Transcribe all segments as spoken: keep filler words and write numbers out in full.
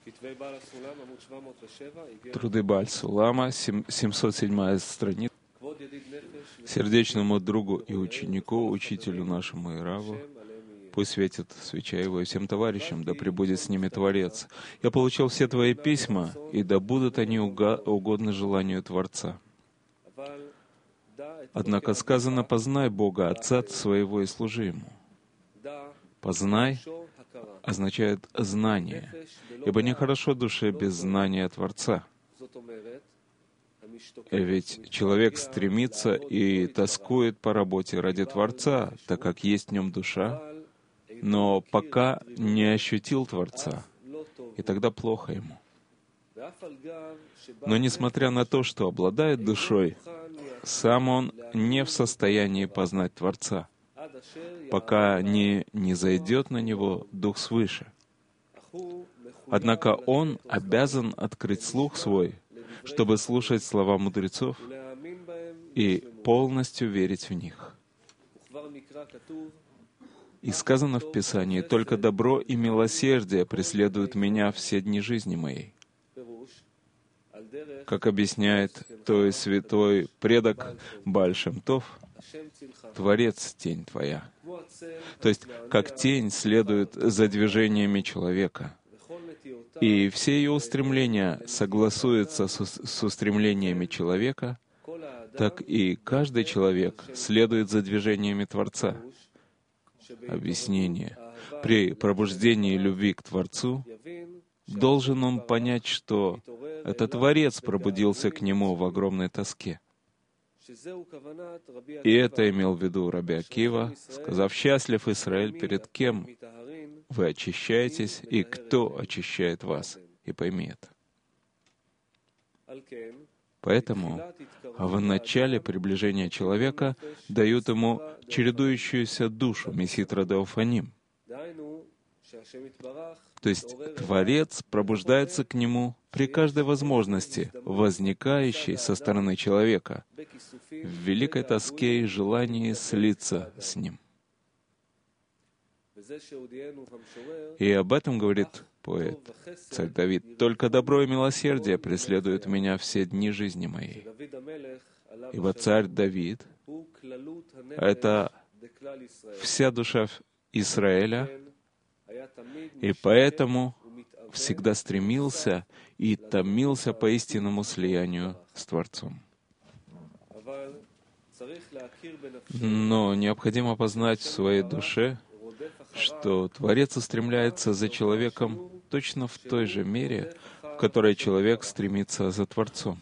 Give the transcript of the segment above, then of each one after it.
Труды Бааль Сулама, семьсот седьмая страница. Сердечному другу и ученику, учителю нашему и Раву, пусть светит свеча его и всем товарищам, да пребудет с ними Творец. Я получил все твои письма, и да будут они угодны желанию Творца. Однако сказано: познай Бога, Отца своего, и служи Ему. Познай означает знание, ибо нехорошо душе без знания Творца. Ведь человек стремится и тоскует по работе ради Творца, так как есть в нем душа, но пока не ощутил Творца, и тогда плохо ему. Но несмотря на то, что обладает душой, сам он не в состоянии познать Творца, пока не, не зайдет на него Дух свыше. Однако он обязан открыть слух свой, чтобы слушать слова мудрецов и полностью верить в них. И сказано в Писании: «Только добро и милосердие преследуют меня все дни жизни моей». Как объясняет той святой предок Бааль Шем Тов, «Творец — тень твоя». То есть, как тень следует за движениями человека, и все ее устремления согласуются с, с устремлениями человека, так и каждый человек следует за движениями Творца. Объяснение. При пробуждении любви к Творцу должен он понять, что это Творец пробудился к нему в огромной тоске. И это имел в виду Раби Акива, сказав: «Счастлив Израиль, перед кем вы очищаетесь, и кто очищает вас?» И пойми это. Поэтому в начале приближения человека дают ему чередующуюся душу, Меситра Деофаним. То есть Творец пробуждается к нему при каждой возможности, возникающей со стороны человека, в великой тоске и желании слиться с ним. И об этом говорит поэт, царь Давид: «Только добро и милосердие преследуют меня все дни жизни моей». Ибо царь Давид — это вся душа Израиля, и поэтому всегда стремился и томился по истинному слиянию с Творцом. Но необходимо познать в своей душе, что Творец устремляется за человеком точно в той же мере, в которой человек стремится за Творцом.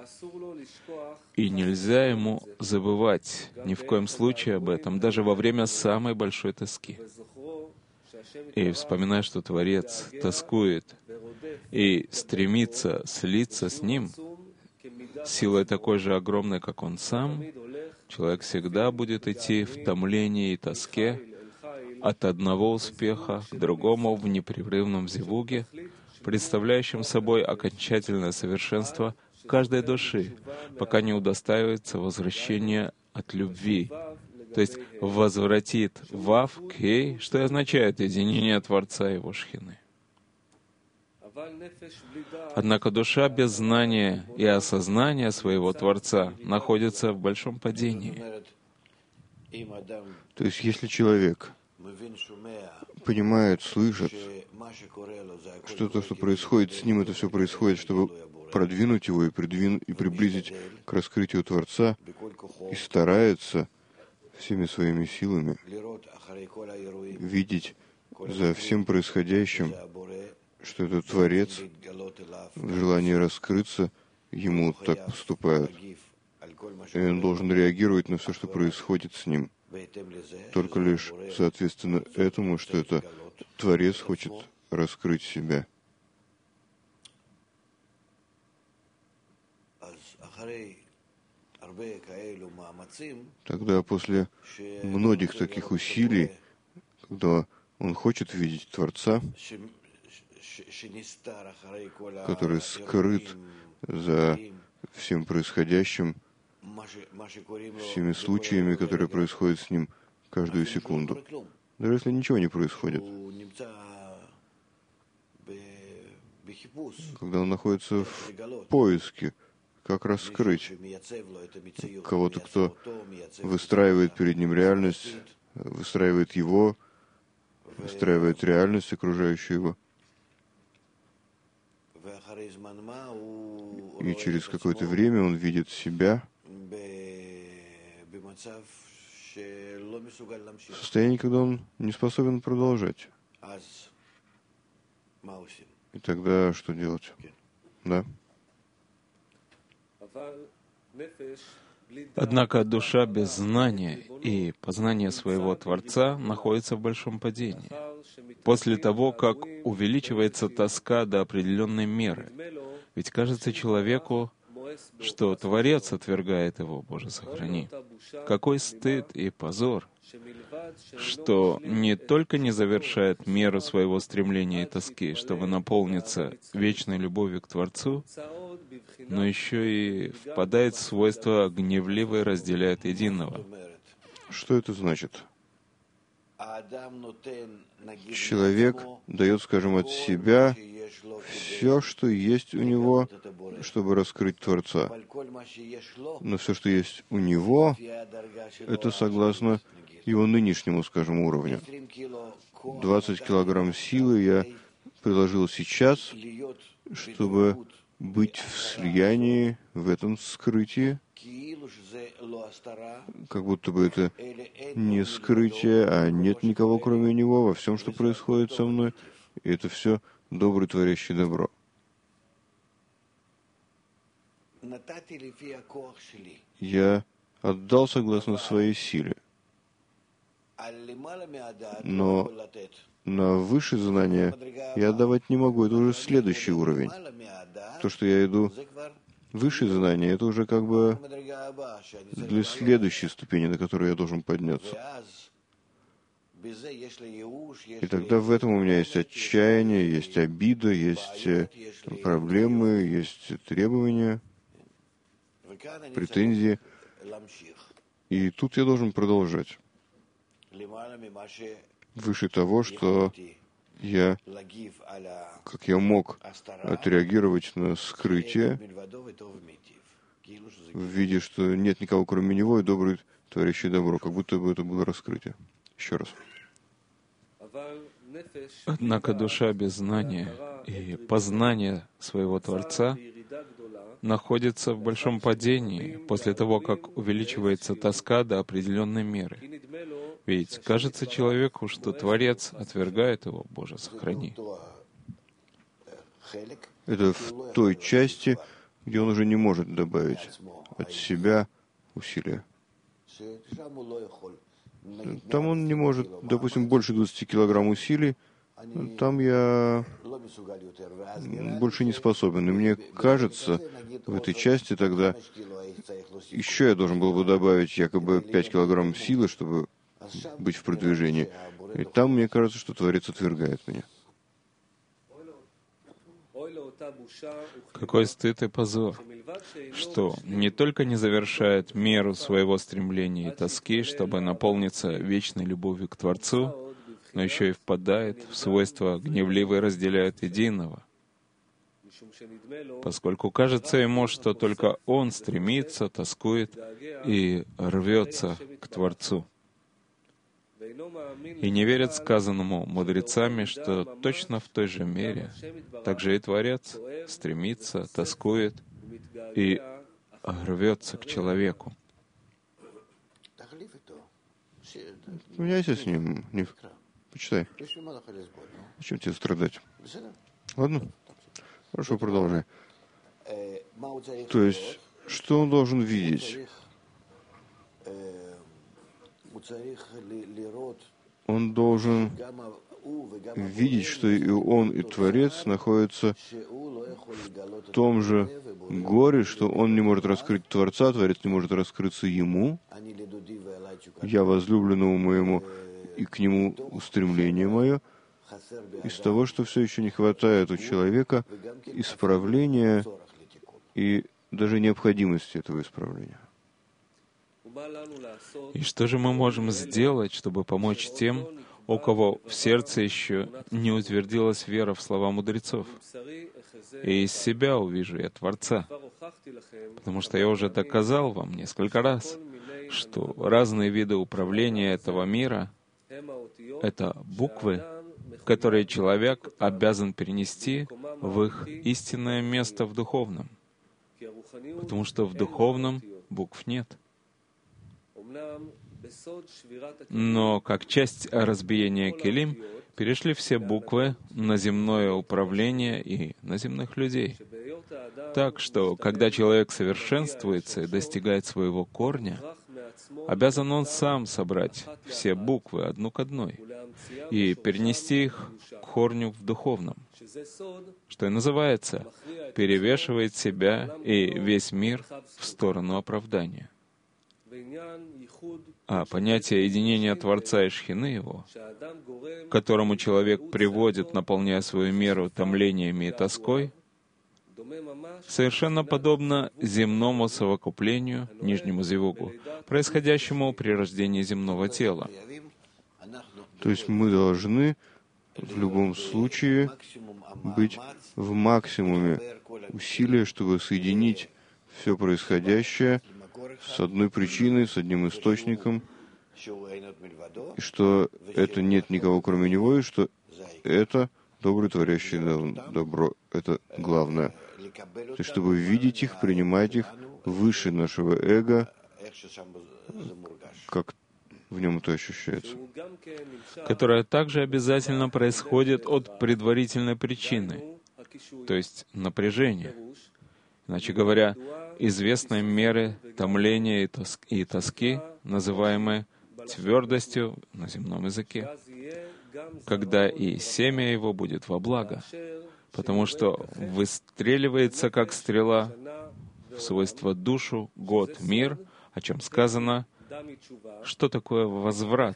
И нельзя ему забывать ни в коем случае об этом, даже во время самой большой тоски. И вспоминая, что Творец тоскует и стремится слиться с Ним, силой такой же огромной, как Он сам, человек всегда будет идти в томлении и тоске от одного успеха к другому в непрерывном зевуге, представляющем собой окончательное совершенство каждой души, пока не удостаивается возвращения от любви, то есть возвратит Вав к Хей, что и означает единение Творца и его Шхины. Однако душа без знания и осознания своего Творца находится в большом падении. То есть, если человек понимает, слышит, что то, что происходит с ним, это все происходит, чтобы продвинуть его и, придвин... и приблизить к раскрытию Творца, и старается всеми своими силами видеть за всем происходящим, что этот Творец в желании раскрыться ему так поступает. И он должен реагировать на все, что происходит с ним, только лишь соответственно этому, что это Творец хочет раскрыть себя. Тогда после многих таких усилий, когда он хочет видеть Творца, который скрыт за всем происходящим, всеми случаями, которые происходят с ним каждую секунду. Даже если ничего не происходит. когда он находится в поиске, как раскрыть кого-то, кто выстраивает перед ним реальность, выстраивает его, выстраивает реальность, окружающую его. И через какое-то время он видит себя в состоянии, когда он не способен продолжать. И тогда что делать? Да? Однако душа без знания и познания своего Творца находится в большом падении. После того, как увеличивается тоска до определенной меры, ведь кажется человеку, что Творец отвергает его, Боже, сохрани. Какой стыд и позор, что не только не завершает меру своего стремления и тоски, чтобы наполниться вечной любовью к Творцу, но еще и впадает в свойство гневливо и разделяет единого. Что это значит? Человек дает, скажем, от себя все, что есть у него, чтобы раскрыть Творца. Но все, что есть у него, это согласно его нынешнему, скажем, уровню. двадцать килограмм силы я приложил сейчас, чтобы быть в слиянии, в этом скрытии, как будто бы это не скрытие, а нет никого, кроме него, во всем, что происходит со мной. И это все добрый, творящий добро. Я отдал согласно своей силе. Но на высшее знание я отдавать не могу. Это уже следующий уровень. То, что я иду высшее знание, это уже как бы для следующей ступени, на которую я должен подняться. И тогда в этом у меня есть отчаяние, есть обида, есть проблемы, есть требования, претензии. И тут я должен продолжать. Выше того, что я, как я мог отреагировать на скрытие, в виде, что нет никого, кроме него, и добрый, творящий добро, как будто бы это было раскрытие. Еще раз. Однако душа без знания и познания своего Творца находится в большом падении после того, как увеличивается тоска до определенной меры. Ведь кажется человеку, что Творец отвергает его, Боже, сохрани. Это в той части, где он уже не может добавить от себя усилия. Там он не может, допустим, больше двадцати килограмм усилий, там я больше не способен. И мне кажется, в этой части тогда еще я должен был бы добавить якобы пять килограмм силы, чтобы быть в продвижении. И там мне кажется, что Творец отвергает меня. Какой стыд и позор, что не только не завершает меру своего стремления и тоски, чтобы наполниться вечной любовью к Творцу, но еще и впадает в свойство гневливо и разделяет единого, поскольку кажется ему, что только он стремится, тоскует и рвется к Творцу. И не верят сказанному мудрецами, что точно в той же мере также и Творец стремится, тоскует и рвется к человеку. Поменяйся с ним, Нив. Почитай. Зачем тебе страдать? Ладно? Хорошо, продолжай. То есть, что он должен видеть? Он должен видеть, что и он, и Творец находятся в том же горе, что он не может раскрыть Творца, Творец не может раскрыться ему. Я возлюбленному моему, и к нему устремление мое. Из того, что все еще не хватает у человека исправления и даже необходимости этого исправления. И что же мы можем сделать, чтобы помочь тем, у кого в сердце еще не утвердилась вера в слова мудрецов. И из себя увижу я Творца, потому что я уже доказал вам несколько раз, что разные виды управления этого мира — это буквы, которые человек обязан перенести в их истинное место в духовном, потому что в духовном букв нет. Но как часть разбиения келим перешли все буквы на земное управление и на земных людей. Так что, когда человек совершенствуется и достигает своего корня, обязан он сам собрать все буквы одну к одной и перенести их к корню в духовном, что и называется «перевешивает себя и весь мир в сторону оправдания». А понятие единения Творца и Шхины Его, к которому человек приводит, наполняя свою меру томлениями и тоской, совершенно подобно земному совокуплению, нижнему зивугу, происходящему при рождении земного тела. То есть мы должны в любом случае быть в максимуме усилия, чтобы соединить все происходящее с одной причиной, с одним источником, и что это нет никого кроме него, и что это добрый творящий добро. Это главное. То есть, чтобы видеть их, принимать их выше нашего эго, как в нем это ощущается. Которое также обязательно происходит от предварительной причины, то есть напряжения. Иначе говоря, известной меры томления и, тоск, и тоски, называемой твердостью на земном языке, когда и семя его будет во благо, потому что выстреливается, как стрела, в свойство душу, год, мир, о чем сказано, что такое возврат.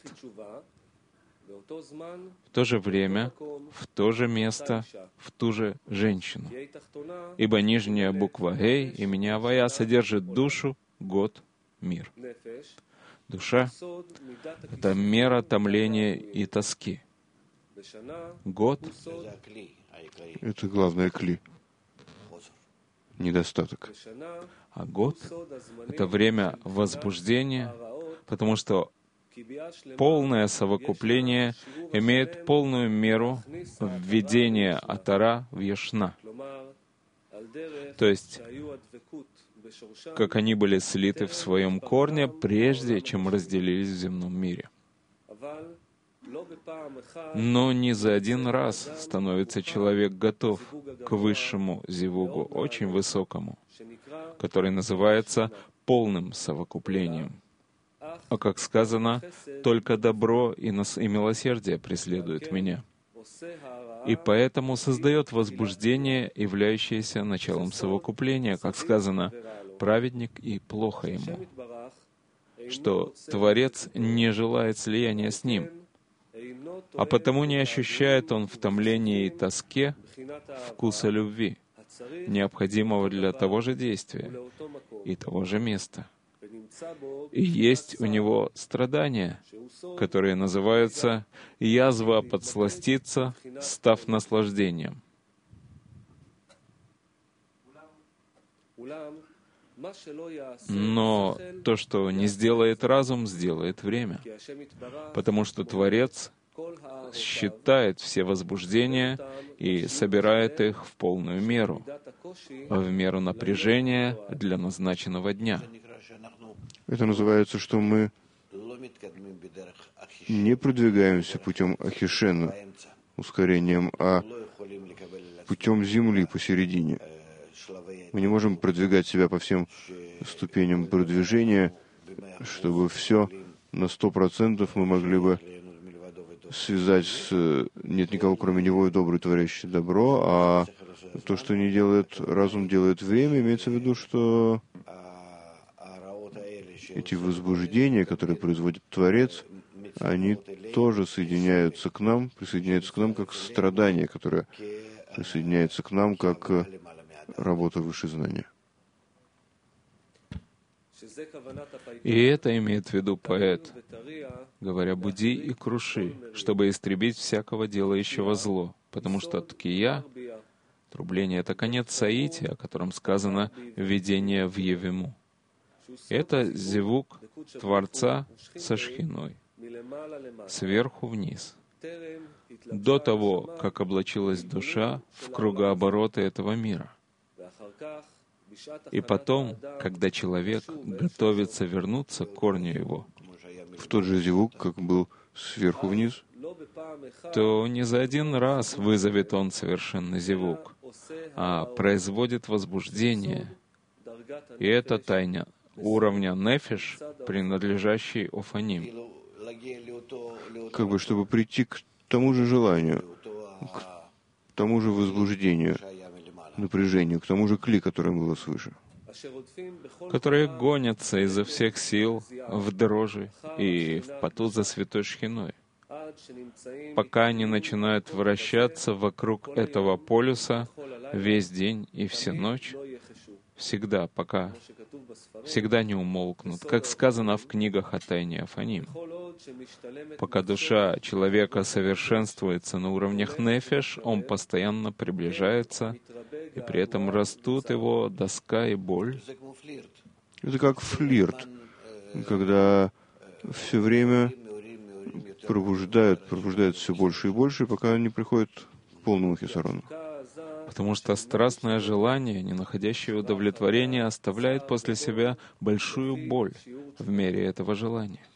В то же время, в то же место, в ту же женщину. Ибо нижняя буква «гей» имени Авая содержит душу, год, мир. Душа — это мера томления и тоски. Год — это главное кли, недостаток. А год — это время возбуждения, потому что полное совокупление имеет полную меру введения Атара в Яшна. То есть, как они были слиты в своем корне, прежде чем разделились в земном мире. Но не за один раз становится человек готов к высшему зивугу, очень высокому, который называется полным совокуплением. А как сказано, только добро и, нас, и милосердие преследуют меня. И поэтому создает возбуждение, являющееся началом совокупления, как сказано, праведник и плохо ему, что Творец не желает слияния с ним, а потому не ощущает он в томлении и тоске вкуса любви, необходимого для того же действия и того же места. И есть у него страдания, которые называются «язва подсластиться, став наслаждением». Но то, что не сделает разум, сделает время, потому что Творец считает все возбуждения и собирает их в полную меру, в меру напряжения для назначенного дня. Это называется, что мы не продвигаемся путем ахишена, ускорением, а путем земли посередине. Мы не можем продвигать себя по всем ступеням продвижения, чтобы все на сто процентов мы могли бы связать с «нет никого, кроме него, и добрый, творящий добро», а то, что не делает разум, делает время, имеется в виду, что эти возбуждения, которые производит Творец, они тоже соединяются к нам, присоединяются к нам как страдания, которые присоединяются к нам как работа выше знания. И это имеет в виду поэт, говоря «буди и круши», чтобы истребить всякого делающего зло, потому что ткия, трубление — это конец саити, о котором сказано «введение в Евиму». Это зевук Творца со шхиной, сверху вниз, до того, как облачилась душа в кругообороты этого мира. И потом, когда человек готовится вернуться к корню его, в тот же зевук, как был сверху вниз, то не за один раз вызовет он совершенный зевук, а производит возбуждение. И это тайна уровня нефиш, принадлежащий Офаним. Как бы, чтобы прийти к тому же желанию, к тому же возбуждению, напряжению, к тому же кли, которое было свыше, которые гонятся изо всех сил в дрожи и в поту за святой шхиной, пока они начинают вращаться вокруг этого полюса весь день и всю ночь, всегда, пока всегда не умолкнут, как сказано в книгах о тайне Афаним. Пока душа человека совершенствуется на уровнях нефеш, он постоянно приближается, и при этом растут его доска и боль. Это как флирт, когда все время пробуждают, пробуждают все больше и больше, пока они приходят к полному хисарону. Потому что страстное желание, не находящее удовлетворения, оставляет после себя большую боль в мере этого желания.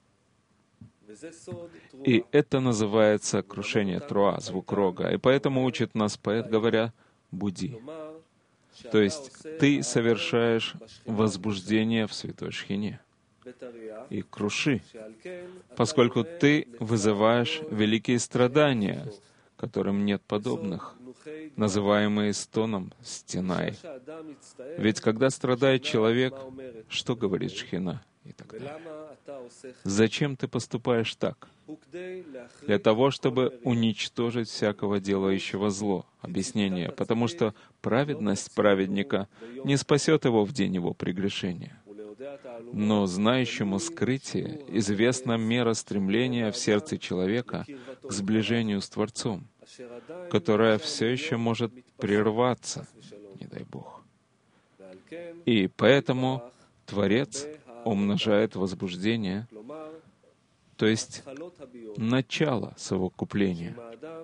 И это называется крушение труа, звук рога. И поэтому учит нас поэт, говоря «буди». То есть ты совершаешь возбуждение в святой шхине и круши, поскольку ты вызываешь великие страдания, которым нет подобных, называемые стоном стенай. Ведь когда страдает человек, что говорит шхина и так далее? Зачем ты поступаешь так? Для того, чтобы уничтожить всякого делающего зло. Объяснение. Потому что праведность праведника не спасет его в день его прегрешения. Но знающему скрытие известна мера стремления в сердце человека к сближению с Творцом, которая все еще может прерваться, не дай Бог. И поэтому Творец умножает возбуждение, то есть начало совокупления.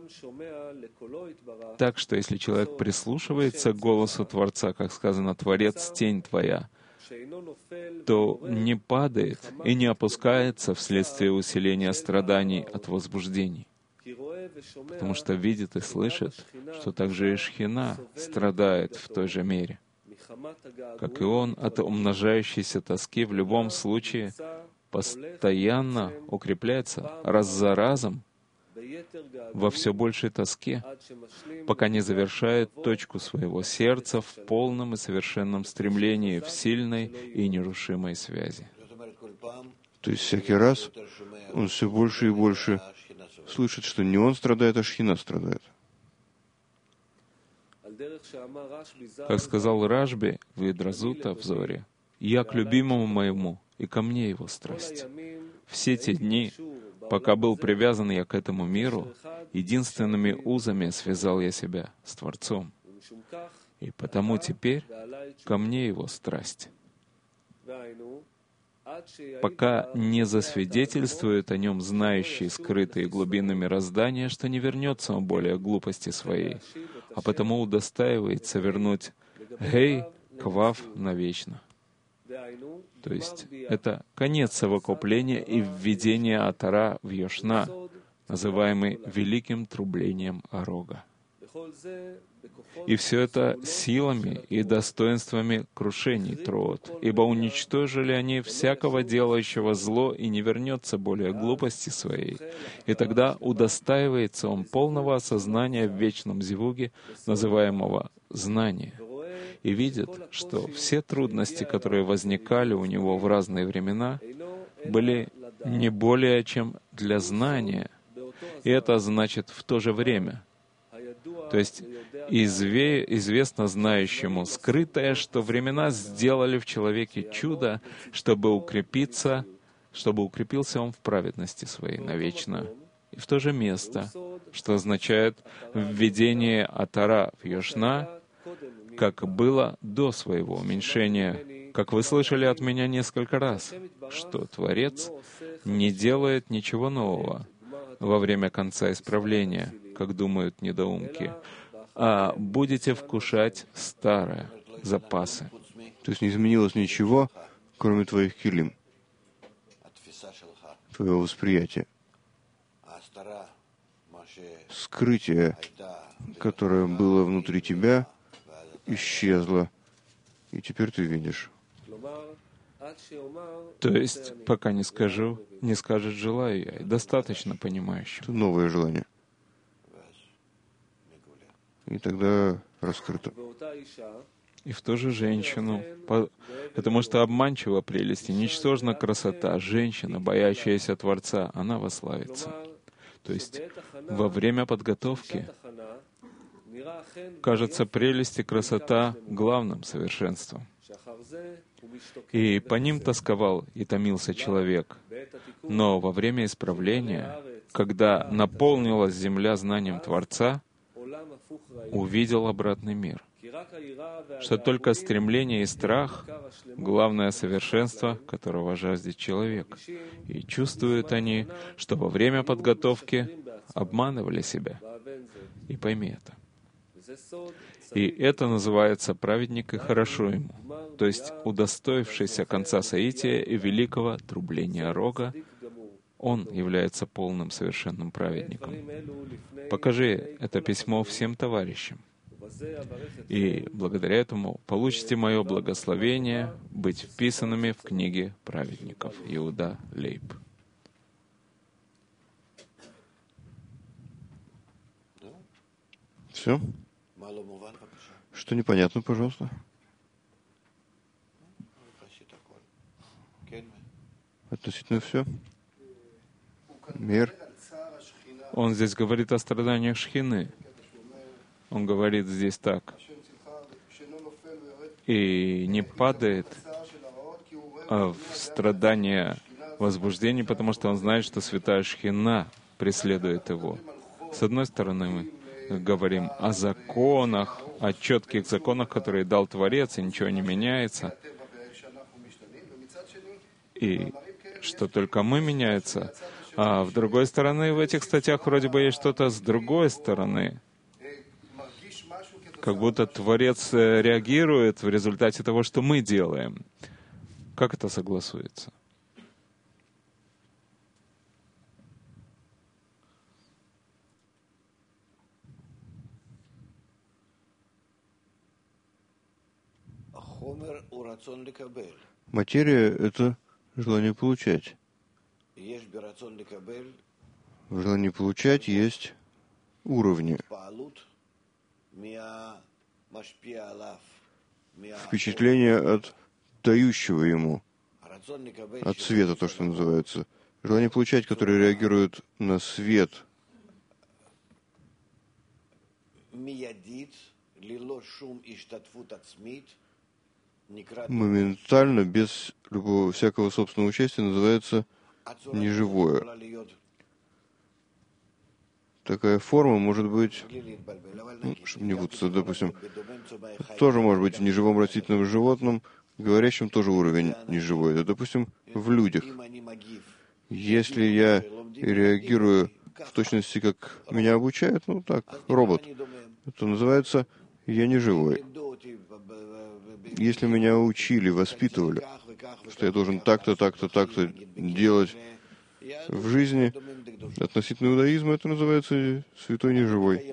Так что если человек прислушивается к голосу Творца, как сказано «Творец, тень твоя», то не падает и не опускается вследствие усиления страданий от возбуждений, потому что видит и слышит, что также и шхина страдает в той же мере. Как и он, от умножающейся тоски в любом случае постоянно укрепляется раз за разом во все большей тоске, пока не завершает точку своего сердца в полном и совершенном стремлении в сильной и нерушимой связи. То есть всякий раз он все больше и больше слышит, что не он страдает, а шхина страдает. Как сказал Рашби в Идразута в Зоре, «Я к любимому моему, и ко мне его страсть». Все те дни, пока был привязан я к этому миру, единственными узами связал я себя с Творцом. И потому теперь ко мне его страсть. Пока не засвидетельствует о нем знающий скрытые глубины мироздания, что не вернется он более к глупости своей, а потому удостаивается вернуть «гей» квав навечно. То есть это конец совокупления и введения Атара в Йошна, называемый великим трублением Орога. И все это силами и достоинствами крушений Троот, ибо уничтожили они всякого делающего зло и не вернется более глупости своей. И тогда удостаивается он полного осознания в вечном зевуге, называемого знание, и видит, что все трудности, которые возникали у него в разные времена, были не более чем для знания. И это значит в то же время, То есть изве, известно знающему скрытое, что времена сделали в человеке чудо, чтобы укрепиться, чтобы укрепился он в праведности своей навечно. И в то же место, что означает введение Атара в Йошна, как было до своего уменьшения. Как вы слышали от меня несколько раз, что Творец не делает ничего нового во время конца исправления, как думают недоумки, а будете вкушать старое, запасы. То есть не изменилось ничего, кроме твоих килим, твоего восприятия. Скрытие, которое было внутри тебя, исчезло, и теперь ты видишь. То есть, пока не скажу, не скажет желаю я, и достаточно понимающим. Это новое желание. И тогда раскрыто. И в ту же женщину, по... потому что обманчива прелесть и ничтожна красота, женщина, боящаяся Творца, она вославится. То есть во время подготовки кажется прелесть и красота главным совершенством. И по ним тосковал и томился человек. Но во время исправления, когда наполнилась земля знанием Творца, увидел обратный мир. Что только стремление и страх — главное совершенство, которого жаждет человек. И чувствуют они, что во время подготовки обманывали себя. И пойми это. И это называется «праведник и хорошо ему», то есть удостоившийся конца соития и великого трубления рога, он является полным совершенным праведником. Покажи это письмо всем товарищам. И благодаря этому получите мое благословение быть вписанными в книги праведников. Иуда Лейб. Все? Что непонятно, пожалуйста? Относительно все? Мир? Он здесь говорит о страданиях Шхины. Он говорит здесь так. И не падает а в страдания возбуждения, потому что он знает, что святая Шхина преследует его. С одной стороны, мы говорим о законах, о четких законах, которые дал Творец, и ничего не меняется. И что только мы меняется. А в другой стороны, в этих статьях вроде бы есть что-то с другой стороны. Как будто Творец реагирует в результате того, что мы делаем. Как это согласуется? Материя — это желание получать. В желании получать есть уровни. Впечатление от дающего ему, от света, то, что называется. Желание получать, которое реагирует на свет. Моментально, без любого всякого собственного участия, называется неживое. Такая форма может быть, ну, чтобы не путаться, допустим, тоже может быть в неживом растительном животном, говорящем тоже уровень неживой. Да, допустим, в людях. Если я реагирую в точности, как меня обучают, ну так, робот, это называется «я не живой». Если меня учили, воспитывали, что я должен так-то, так-то, так-то делать в жизни, относительно иудаизма это называется святой неживой.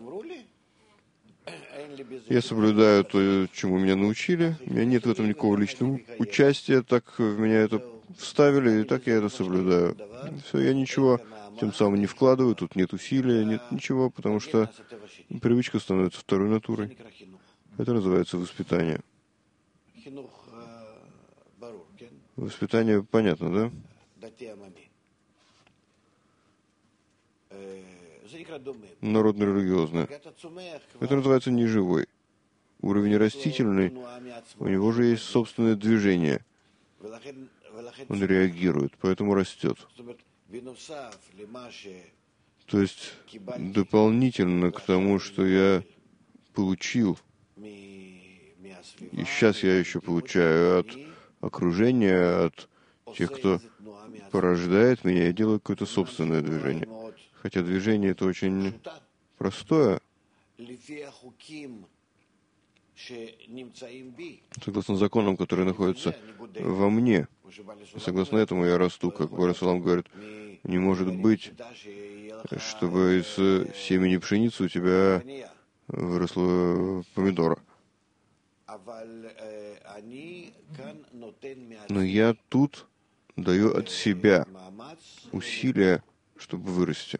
Я соблюдаю то, чему меня научили, у меня нет в этом никакого личного участия, так в меня это вставили, и так я это соблюдаю. Все, я ничего тем самым не вкладываю, тут нет усилия, нет ничего, потому что привычка становится второй натурой. Это называется воспитание. Воспитание понятно, да? народно-религиозное. Это называется неживой. Уровень растительный, у него же есть собственное движение. Он реагирует, поэтому растет. То есть, дополнительно к тому, что я получил, и сейчас я еще получаю от окружения, от тех, кто порождает меня, я делаю какое-то собственное движение. Хотя движение это очень простое. Согласно законам, которые находятся во мне, согласно этому я расту, как Барасалам говорит, не может быть, чтобы из семени пшеницы у тебя выросло помидора. Но я тут даю от себя усилия, чтобы вырасти.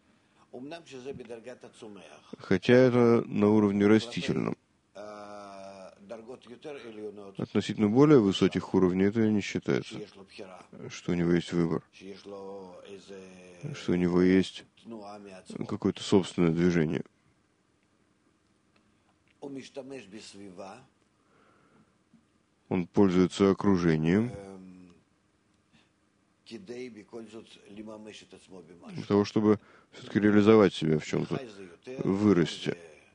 Хотя это на уровне растительном. Относительно более высоких уровней это не считается, что у него есть выбор, что у него есть какое-то собственное движение. Он пользуется окружением для того, чтобы все-таки реализовать себя в чем-то, вырасти.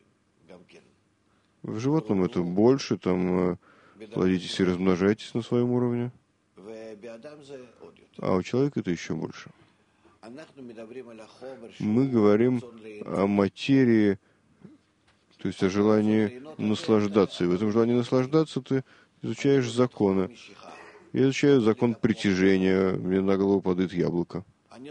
В животном это больше, там плодитесь и размножайтесь на своем уровне, а у человека это еще больше. Мы говорим о материи, то есть о желании наслаждаться. И в этом желании наслаждаться ты изучаешь законы. Я изучаю закон притяжения, мне на голову падает яблоко.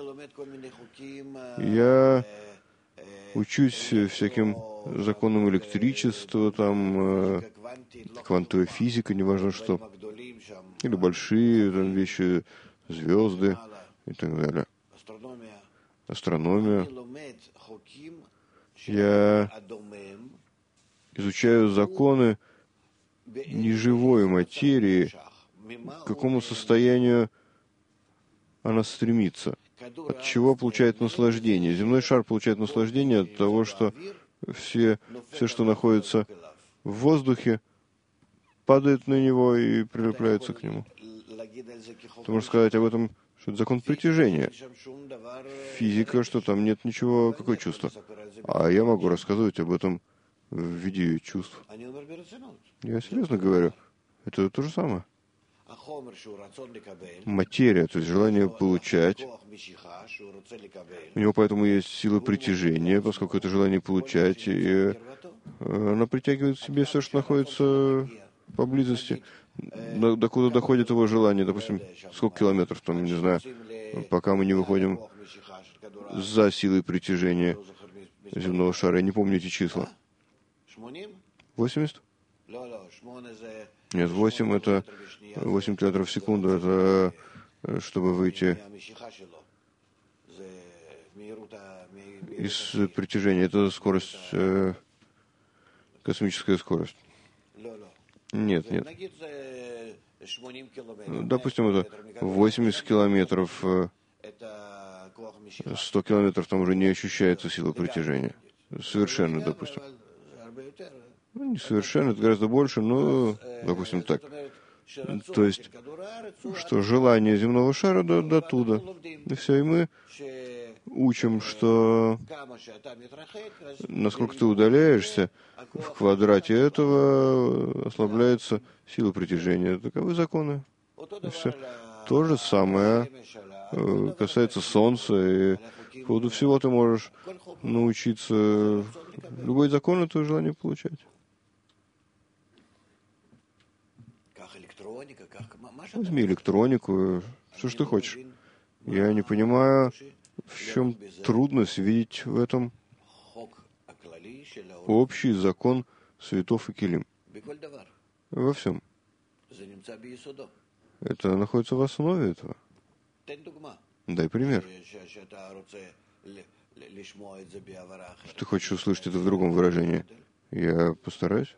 Я учусь всяким законам электричества, там, квантовая физика, неважно что, или большие там вещи, звезды и так далее. Астрономия. Я изучаю законы неживой материи, к какому состоянию она стремится, от чего получает наслаждение. Земной шар получает наслаждение от того, что все, все, что находится в воздухе, падает на него и прилепляется к нему. Ты можешь сказать об этом, что это закон притяжения. Физика, что там нет ничего, какое чувство. А я могу рассказывать об этом в виде чувств. Я серьезно говорю. Это то же самое. Материя, то есть желание получать. У него поэтому есть сила притяжения, поскольку это желание получать, и она притягивает к себе все, что находится поблизости. Докуда доходит его желание, допустим, сколько километров, там, не знаю, пока мы не выходим за силой притяжения земного шара. Я не помню эти числа. восемьдесят? Нет, восемь это восемь километров в секунду, это чтобы выйти из притяжения. Это скорость, э, космическая скорость. Нет, нет. Допустим, это восемьдесят километров, сто километров, там уже не ощущается сила притяжения. Совершенно, допустим. Ну, не совершенно, это гораздо больше, но, допустим, так. То есть, что желание земного шара до, до туда. И все, и мы учим, что насколько ты удаляешься в квадрате этого, ослабляется сила притяжения. Таковы законы. И все. То же самое касается Солнца, и по поводу всего ты можешь научиться. Любой закон — это желание получать. Возьми электронику, что ж ты хочешь. Я не понимаю, в чем трудность видеть в этом общий закон светов и килим. Во всем. Это находится в основе этого. Дай пример. Ты хочешь услышать это в другом выражении? Я постараюсь.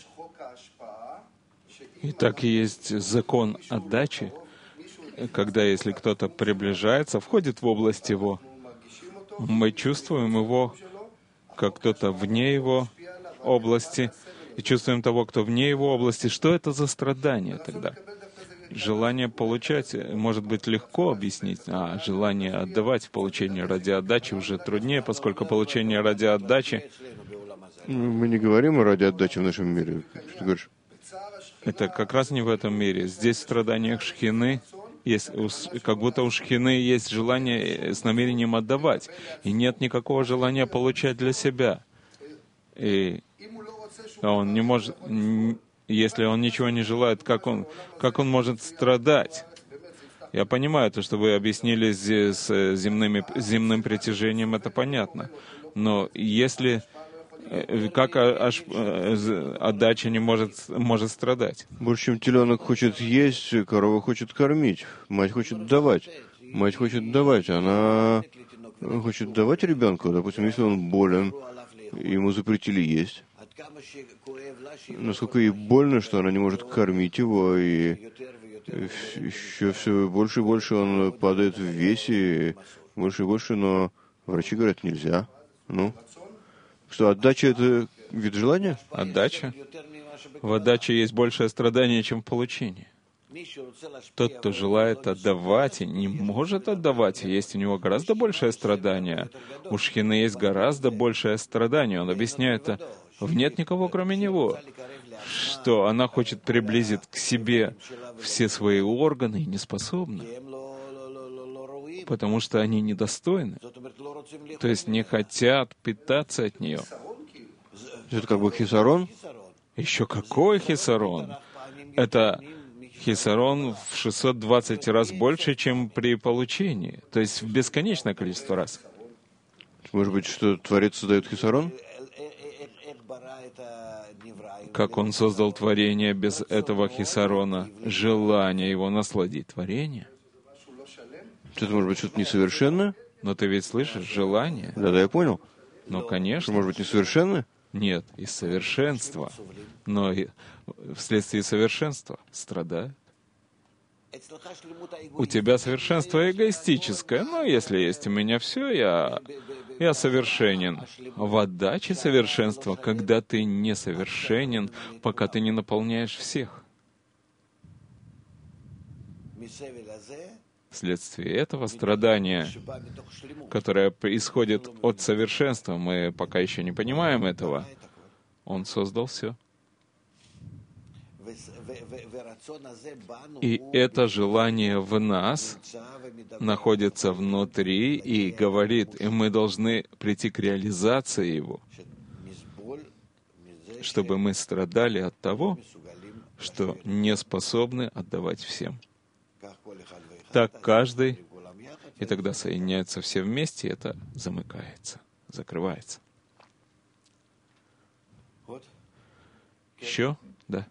Итак, есть закон отдачи, когда если кто-то приближается, входит в область его, мы чувствуем его как кто-то вне его области, и чувствуем того, кто вне его области. Что это за страдание тогда? Желание получать может быть легко объяснить, а желание отдавать в получении ради отдачи уже труднее, поскольку получение ради отдачи... Мы не говорим о ради отдачи в нашем мире. Что ты говоришь? Это как раз не в этом мире. Здесь в страданиях Шхины есть, как будто у Шхины есть желание с намерением отдавать, и нет никакого желания получать для себя. И он не может, если он ничего не желает, как он, как он может страдать? Я понимаю то, что вы объяснили с земными, земным притяжением, это понятно. Но если как аж, отдача не может, может страдать? Больше, чем теленок хочет есть, корова хочет кормить, мать хочет давать. Мать хочет давать, она хочет давать ребенку. Допустим, если он болен, ему запретили есть. Насколько ей больно, что она не может кормить его, и еще все больше и больше он падает в весе, больше и больше, но врачи говорят, нельзя. Ну, что, отдача — это вид желания? Отдача? В отдаче есть большее страдание, чем в получении. Тот, кто желает отдавать и не может отдавать, есть у него гораздо большее страдание. У Шхины есть гораздо большее страдание. Он объясняет это. Нет никого, кроме него. Что она хочет приблизить к себе все свои органы и не способна. Потому что они недостойны. То есть не хотят питаться от нее. Это как бы хисарон? Еще какой хисарон? Это хисарон в шестьсот двадцать раз больше, чем при получении. То есть в бесконечное количество раз. Может быть, что Творец создает хисарон? Как он создал творение без этого хисарона, желание его насладить творение. Это может быть что-то несовершенное? Но ты ведь слышишь желание? Да-да, я понял. Ну, конечно. Может быть, несовершенное? Нет, из совершенства. Но и вследствие совершенства страдают. У тебя совершенство эгоистическое, но если есть у меня все, я, я совершенен. В отдаче совершенства, когда ты несовершенен, пока ты не наполняешь всех. Вследствие этого страдания, которое происходит от совершенства, мы пока еще не понимаем этого, Он создал все. И это желание в нас находится внутри и говорит, и мы должны прийти к реализации его, чтобы мы страдали от того, что не способны отдавать всем. Так каждый, и тогда соединяются все вместе, и это замыкается, закрывается. Еще? Да.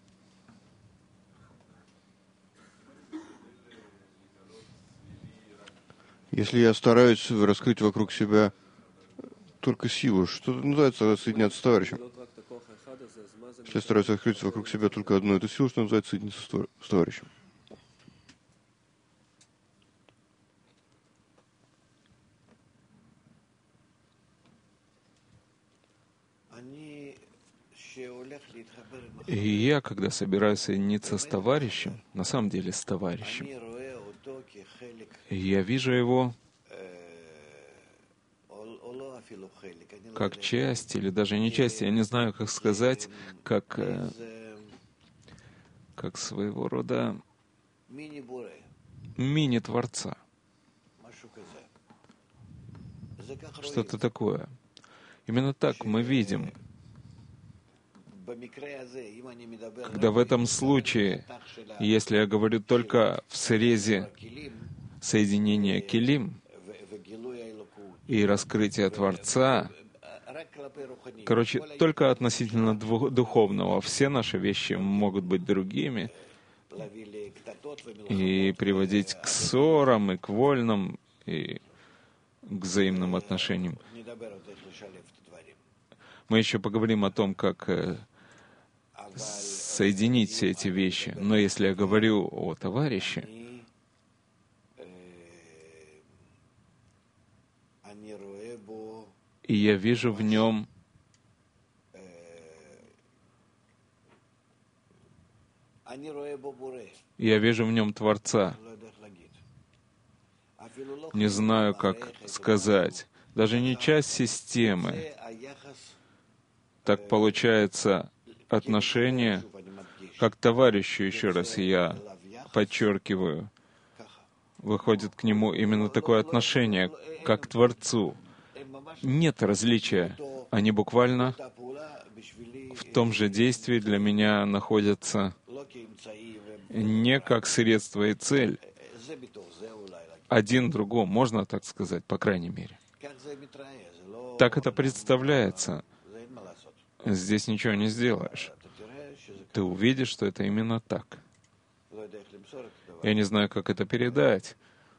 Если я стараюсь раскрыть вокруг себя только силу, что называется соединяться с товарищем? Если я стараюсь раскрыть вокруг себя только одну эту силу, что называется соединиться с товарищем? И я, когда собираюсь соединиться с товарищем, на самом деле с товарищем, я вижу его как часть, или даже не часть, я не знаю, как сказать, как, как своего рода мини-творца. Что-то такое. Именно так мы видим, когда в этом случае, если я говорю только в срезе соединения килим и раскрытия Творца, короче, только относительно духовного, все наши вещи могут быть другими и приводить к ссорам и к вольным, и к взаимным отношениям. Мы еще поговорим о том, как соединить все эти вещи. Но если я говорю о товарище, И я вижу в нем я вижу в нем Творца. Не знаю, как сказать. Даже не часть системы. Так получается отношение как товарищу, еще раз я подчеркиваю, выходит к нему именно такое отношение, как к Творцу. Нет различия. Они буквально в том же действии для меня находятся не как средство и цель. Один другому, можно так сказать, по крайней мере. Так это представляется. Здесь ничего не сделаешь. Ты увидишь, что это именно так. Я не знаю, как это передать.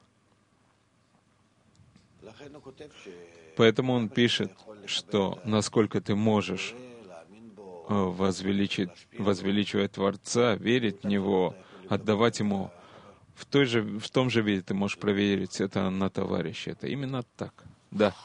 Поэтому он пишет, что насколько ты можешь возвеличить, возвеличивать Творца, верить в Него, отдавать Ему, в, той же, в том же виде ты можешь проверить это на товарища. Это именно так. Да.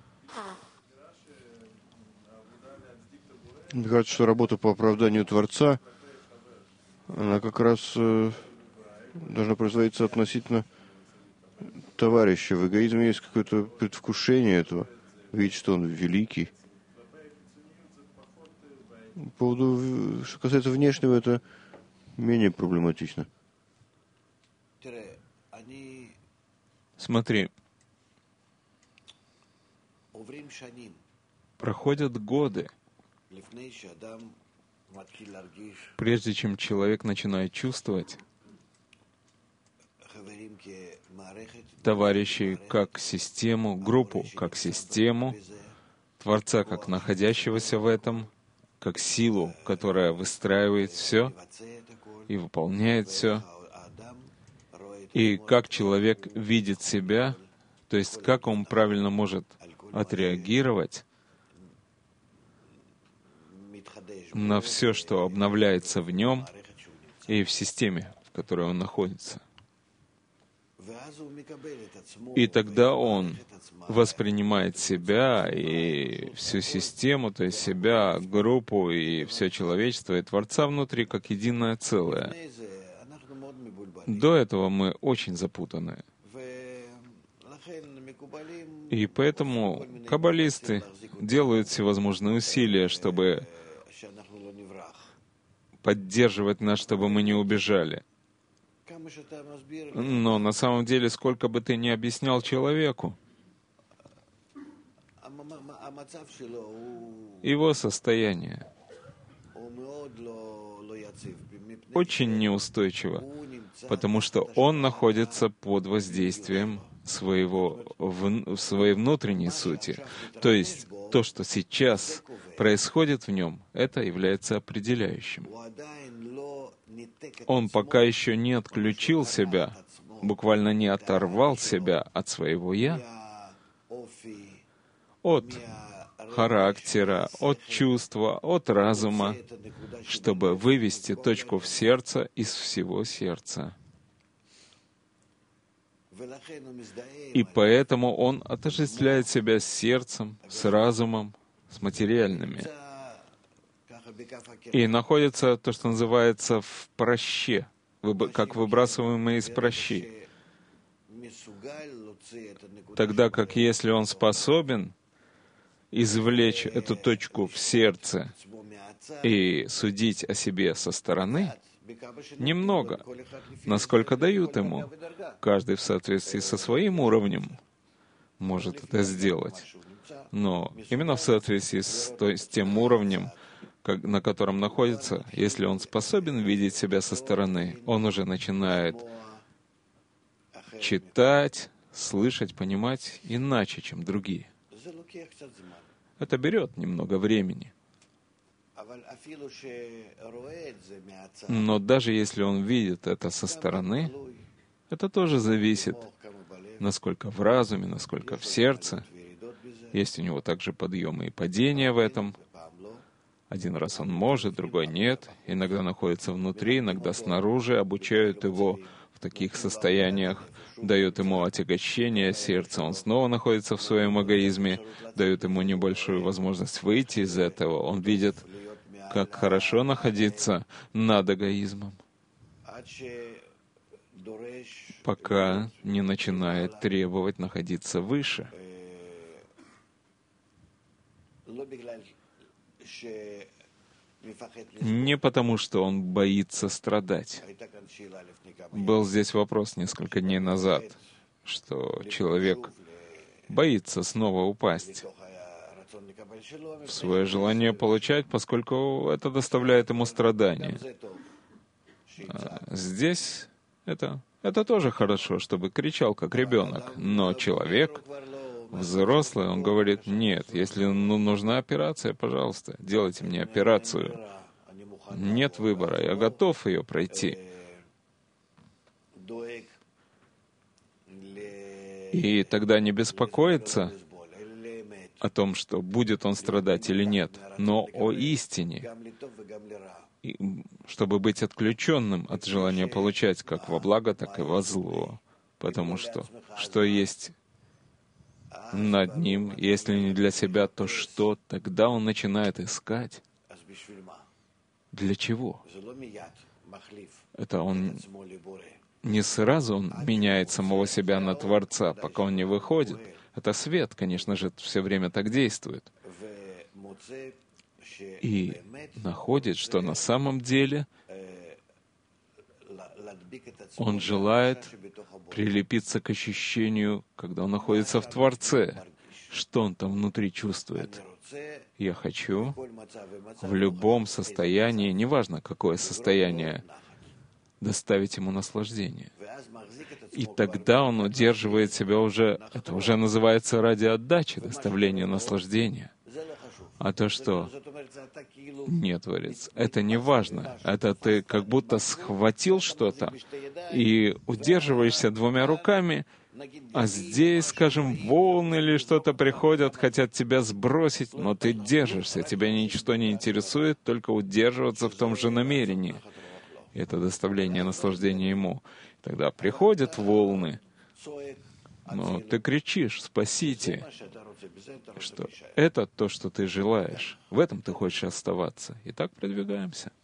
Мне кажется, что работа по оправданию Творца, она как раз э, должна производиться относительно товарища. В эгоизме есть какое-то предвкушение этого, видеть, что он великий. По поводу, что касается внешнего, это менее проблематично. Смотри, проходят годы, прежде чем человек начинает чувствовать товарищей как систему, группу как систему, Творца как находящегося в этом, как силу, которая выстраивает все и выполняет все, и как человек видит себя, то есть как он правильно может отреагировать на все, что обновляется в нем и в системе, в которой он находится. И тогда он воспринимает себя и всю систему, то есть себя, группу и все человечество, и Творца внутри как единое целое. До этого мы очень запутаны. И поэтому каббалисты делают всевозможные усилия, чтобы поддерживать нас, чтобы мы не убежали. Но на самом деле, сколько бы ты ни объяснял человеку, его состояние очень неустойчиво, потому что он находится под воздействием своего, в, своей внутренней сути. То есть то, что сейчас происходит в нем, это является определяющим. Он пока еще не отключил себя, буквально не оторвал себя от своего «я», от характера, от чувства, от разума, чтобы вывести точку в сердце из всего сердца. И поэтому он отождествляет себя с сердцем, с разумом, с материальными. И находится то, что называется в праще, как выбрасываемые из пращи. Тогда как если он способен извлечь эту точку в сердце и судить о себе со стороны, немного, насколько дают ему, каждый в соответствии со своим уровнем может это сделать. Но именно в соответствии с, то, с тем уровнем, как, на котором находится, если он способен видеть себя со стороны, он уже начинает читать, слышать, понимать иначе, чем другие. Это берет немного времени. Но даже если он видит это со стороны, это тоже зависит, насколько в разуме, насколько в сердце. Есть у него также подъемы и падения в этом. Один раз он может, другой нет. Иногда находится внутри, иногда снаружи. Обучают его в таких состояниях, дает ему отягощение сердца, он снова находится в своем эгоизме, дает ему небольшую возможность выйти из этого. Он видит, как хорошо находиться над эгоизмом, пока не начинает требовать находиться выше. Не потому, что он боится страдать. Был здесь вопрос несколько дней назад, что человек боится снова упасть в свое желание получать, поскольку это доставляет ему страдания. А здесь это, это тоже хорошо, чтобы кричал как ребенок, но человек, взрослый, он говорит: нет, если ну, нужна операция, пожалуйста, делайте мне операцию. Нет выбора, я готов ее пройти. И тогда не беспокоиться о том, что будет он страдать или нет, но о истине, и чтобы быть отключенным от желания получать как во благо, так и во зло. Потому что что есть над ним, если не для себя, то что? Тогда он начинает искать. Для чего? Это он не сразу он меняет самого себя на Творца, пока он не выходит. Это свет, конечно же, все время так действует. И находит, что на самом деле он желает прилепиться к ощущению, когда он находится в Творце. Что он там внутри чувствует? Я хочу в любом состоянии, неважно какое состояние, доставить ему наслаждение. И тогда он удерживает себя уже, это уже называется ради отдачи, доставления наслаждения. А то что? Нет, Творец, это не важно. Это ты как будто схватил что-то и удерживаешься двумя руками, а здесь, скажем, волны или что-то приходят, хотят тебя сбросить, но ты держишься, тебя ничто не интересует, только удерживаться в том же намерении. И это доставление наслаждения ему. Тогда приходят волны, но ты кричишь: «Спасите!» Что это то, что ты желаешь. В этом ты хочешь оставаться. И так продвигаемся.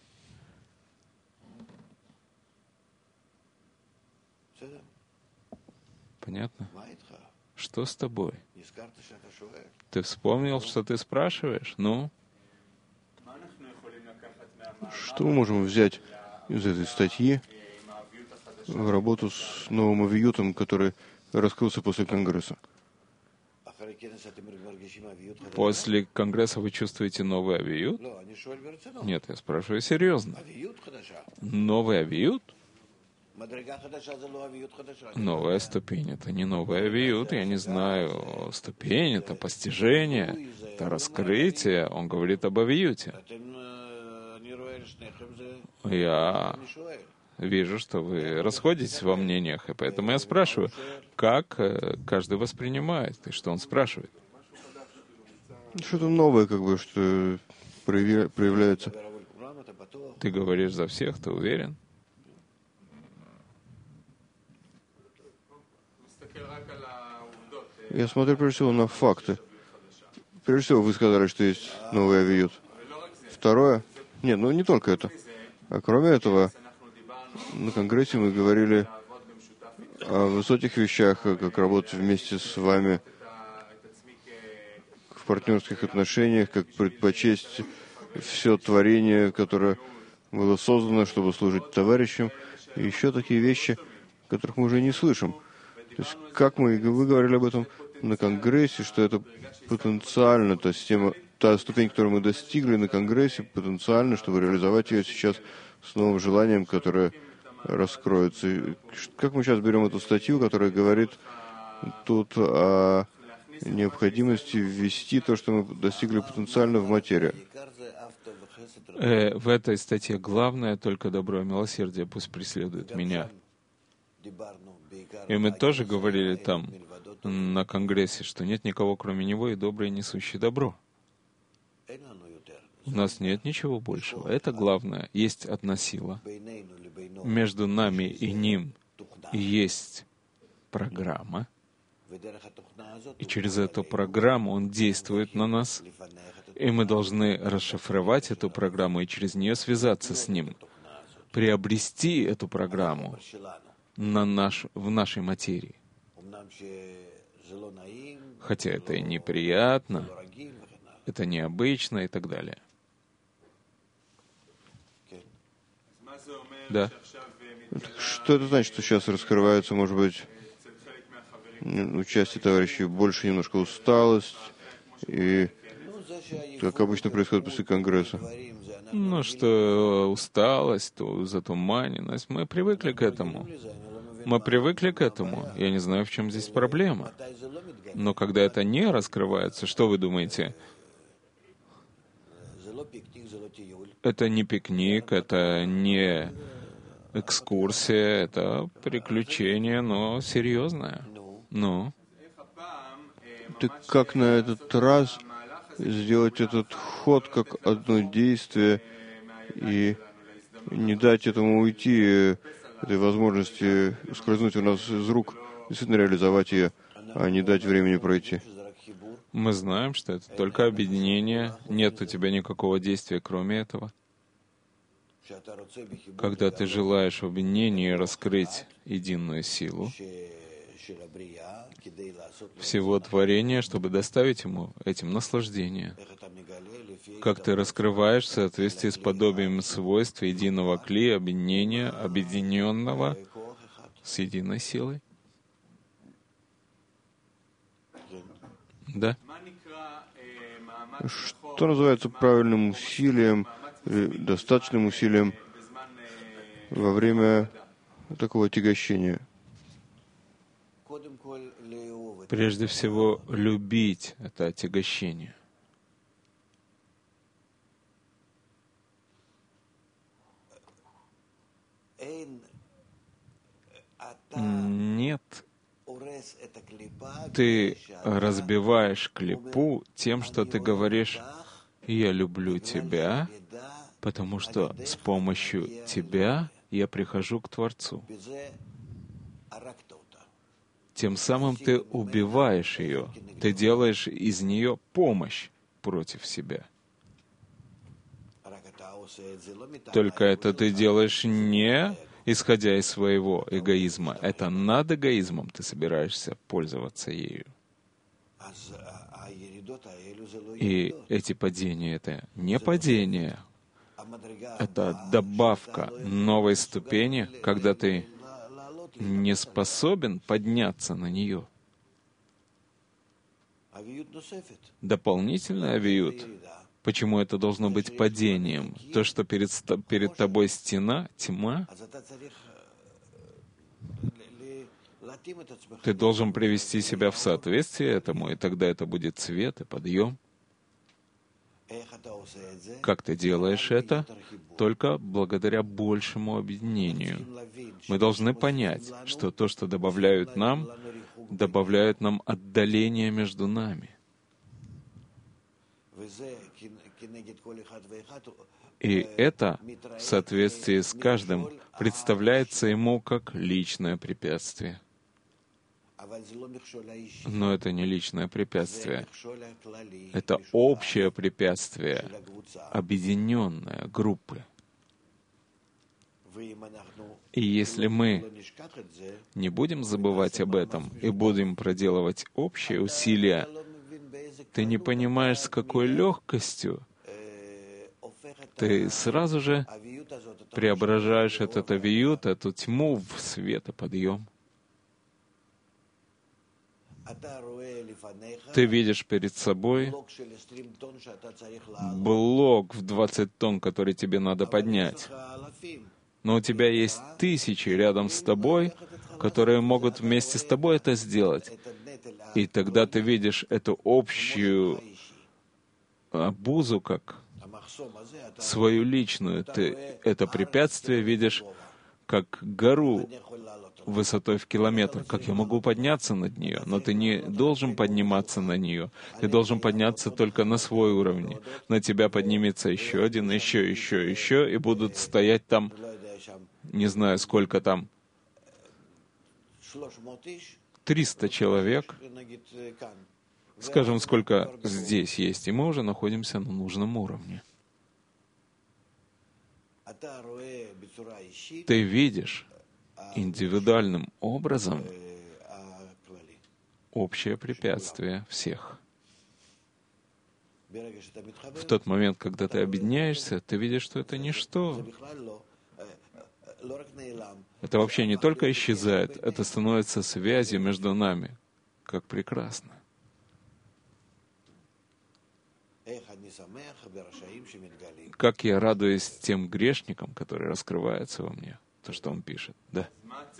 Понятно? Что с тобой? Ты вспомнил, что ты спрашиваешь? Ну? Что мы можем взять из этой статьи в работу с новым авиютом, который раскрылся после Конгресса? После Конгресса вы чувствуете новый авиют? Нет, я спрашиваю серьезно. Новый авиют? Новая ступень — это не новый авиют, я не знаю. Ступень — это постижение, это раскрытие. Он говорит об авиюте. Я вижу, что вы расходитесь во мнениях, и поэтому я спрашиваю, как каждый воспринимает, и что он спрашивает. Что-то новое, как бы, что проявляется. Ты говоришь за всех, ты уверен? Я смотрю, прежде всего, на факты. Прежде всего, вы сказали, что есть новый авиют. Второе, нет, ну не только это. А кроме этого, на Конгрессе мы говорили о высоких вещах, как работать вместе с вами в партнерских отношениях, как предпочесть все творение, которое было создано, чтобы служить товарищам, и еще такие вещи, которых мы уже не слышим. То есть, как мы, вы говорили об этом на Конгрессе, что это потенциально та система, та ступень, которую мы достигли на Конгрессе, потенциально, чтобы реализовать ее сейчас с новым желанием, которое раскроется. И как мы сейчас берем эту статью, которая говорит тут о необходимости ввести то, что мы достигли потенциально в материю? Э, в этой статье главное только добро и милосердие пусть преследует меня. И мы тоже говорили там, на Конгрессе, что нет никого, кроме Него, и добрый, несущий добро. У нас нет ничего большего. Это главное. Есть одна сила. Между нами и Ним есть программа, и через эту программу он действует на нас, и мы должны расшифровать эту программу и через нее связаться с ним, приобрести эту программу на наш, в нашей материи. Хотя это и неприятно, это необычно и так далее. Да. Что это значит, что сейчас раскрывается, может быть, у части товарищей больше немножко усталость, и как обычно происходит после Конгресса? Ну, что усталость, то затуманенность, мы привыкли к этому. Мы привыкли к этому. Я не знаю, в чем здесь проблема. Но когда это не раскрывается, что вы думаете? Это не пикник, это не экскурсия, это приключение, но серьезное. Ну? Так как на этот раз сделать этот ход как одно действие и не дать этому уйти, этой возможности скользнуть у нас из рук, действительно реализовать ее, а не дать времени пройти? Мы знаем, что это только объединение, нет у тебя никакого действия, кроме этого. Когда ты желаешь в объединении раскрыть единую силу всего творения, чтобы доставить ему этим наслаждение, как ты раскрываешь в соответствии с подобием свойств единого кли, объединения, объединенного с единой силой? Да? Что называется правильным усилием, достаточным усилием во время такого отягощения? Прежде всего, любить это отягощение. Нет, ты разбиваешь клипу тем, что ты говоришь: «Я люблю тебя, потому что с помощью тебя я прихожу к Творцу». Тем самым ты убиваешь ее, ты делаешь из нее помощь против себя. Только это ты делаешь не исходя из своего эгоизма, это над эгоизмом ты собираешься пользоваться ею. И эти падения — это не падение, это добавка новой ступени, когда ты не способен подняться на нее. Дополнительный авиют. Почему это должно быть падением? То, что перед, перед тобой стена, тьма, ты должен привести себя в соответствие этому, и тогда это будет свет и подъем. Как ты делаешь это? Только благодаря большему объединению. Мы должны понять, что то, что добавляют нам, добавляют нам отдаление между нами. И это, в соответствии с каждым, представляется ему как личное препятствие. Но это не личное препятствие. Это общее препятствие, объединенное группы. И если мы не будем забывать об этом и будем проделывать общие усилия, ты не понимаешь, с какой легкостью ты сразу же преображаешь этот авиют, эту тьму в свет и подъем. Ты видишь перед собой блок в двадцать тонн, который тебе надо поднять. Но у тебя есть тысячи рядом с тобой, которые могут вместе с тобой это сделать. И тогда ты видишь эту общую обузу как свою личную. Ты это препятствие видишь как гору высотой в километр. Как я могу подняться над нее? Но ты не должен подниматься на нее. Ты должен подняться только на свой уровень. На тебя поднимется еще один, еще, еще, еще, и будут стоять там, не знаю, сколько там, триста человек, скажем, сколько здесь есть, и мы уже находимся на нужном уровне. Ты видишь индивидуальным образом общее препятствие всех. В тот момент, когда ты объединяешься, ты видишь, что это ничто. Это вообще не только исчезает, это становится связью между нами. Как прекрасно. Как я радуюсь тем грешникам, которые раскрываются во мне. То, что он пишет. Да.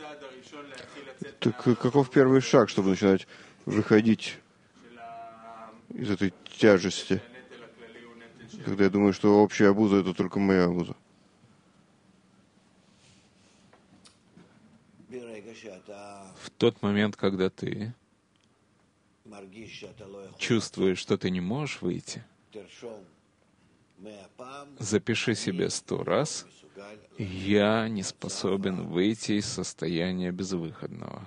Так каков первый шаг, чтобы начинать выходить из этой тяжести, когда я думаю, что общая обуза — это только моя обуза? В тот момент, когда ты чувствуешь, что ты не можешь выйти, запиши себе сто раз: «Я не способен выйти из состояния безвыходного».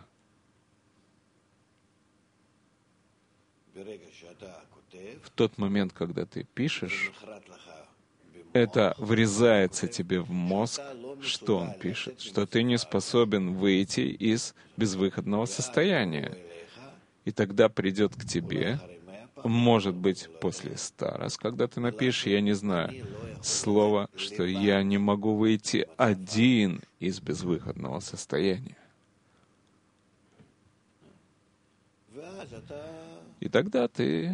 В тот момент, когда ты пишешь, это врезается тебе в мозг, что он пишет, что ты не способен выйти из безвыходного состояния. И тогда придет к тебе, может быть, после ста раз, когда ты напишешь, я не знаю, слово, что я не могу выйти один из безвыходного состояния. И тогда ты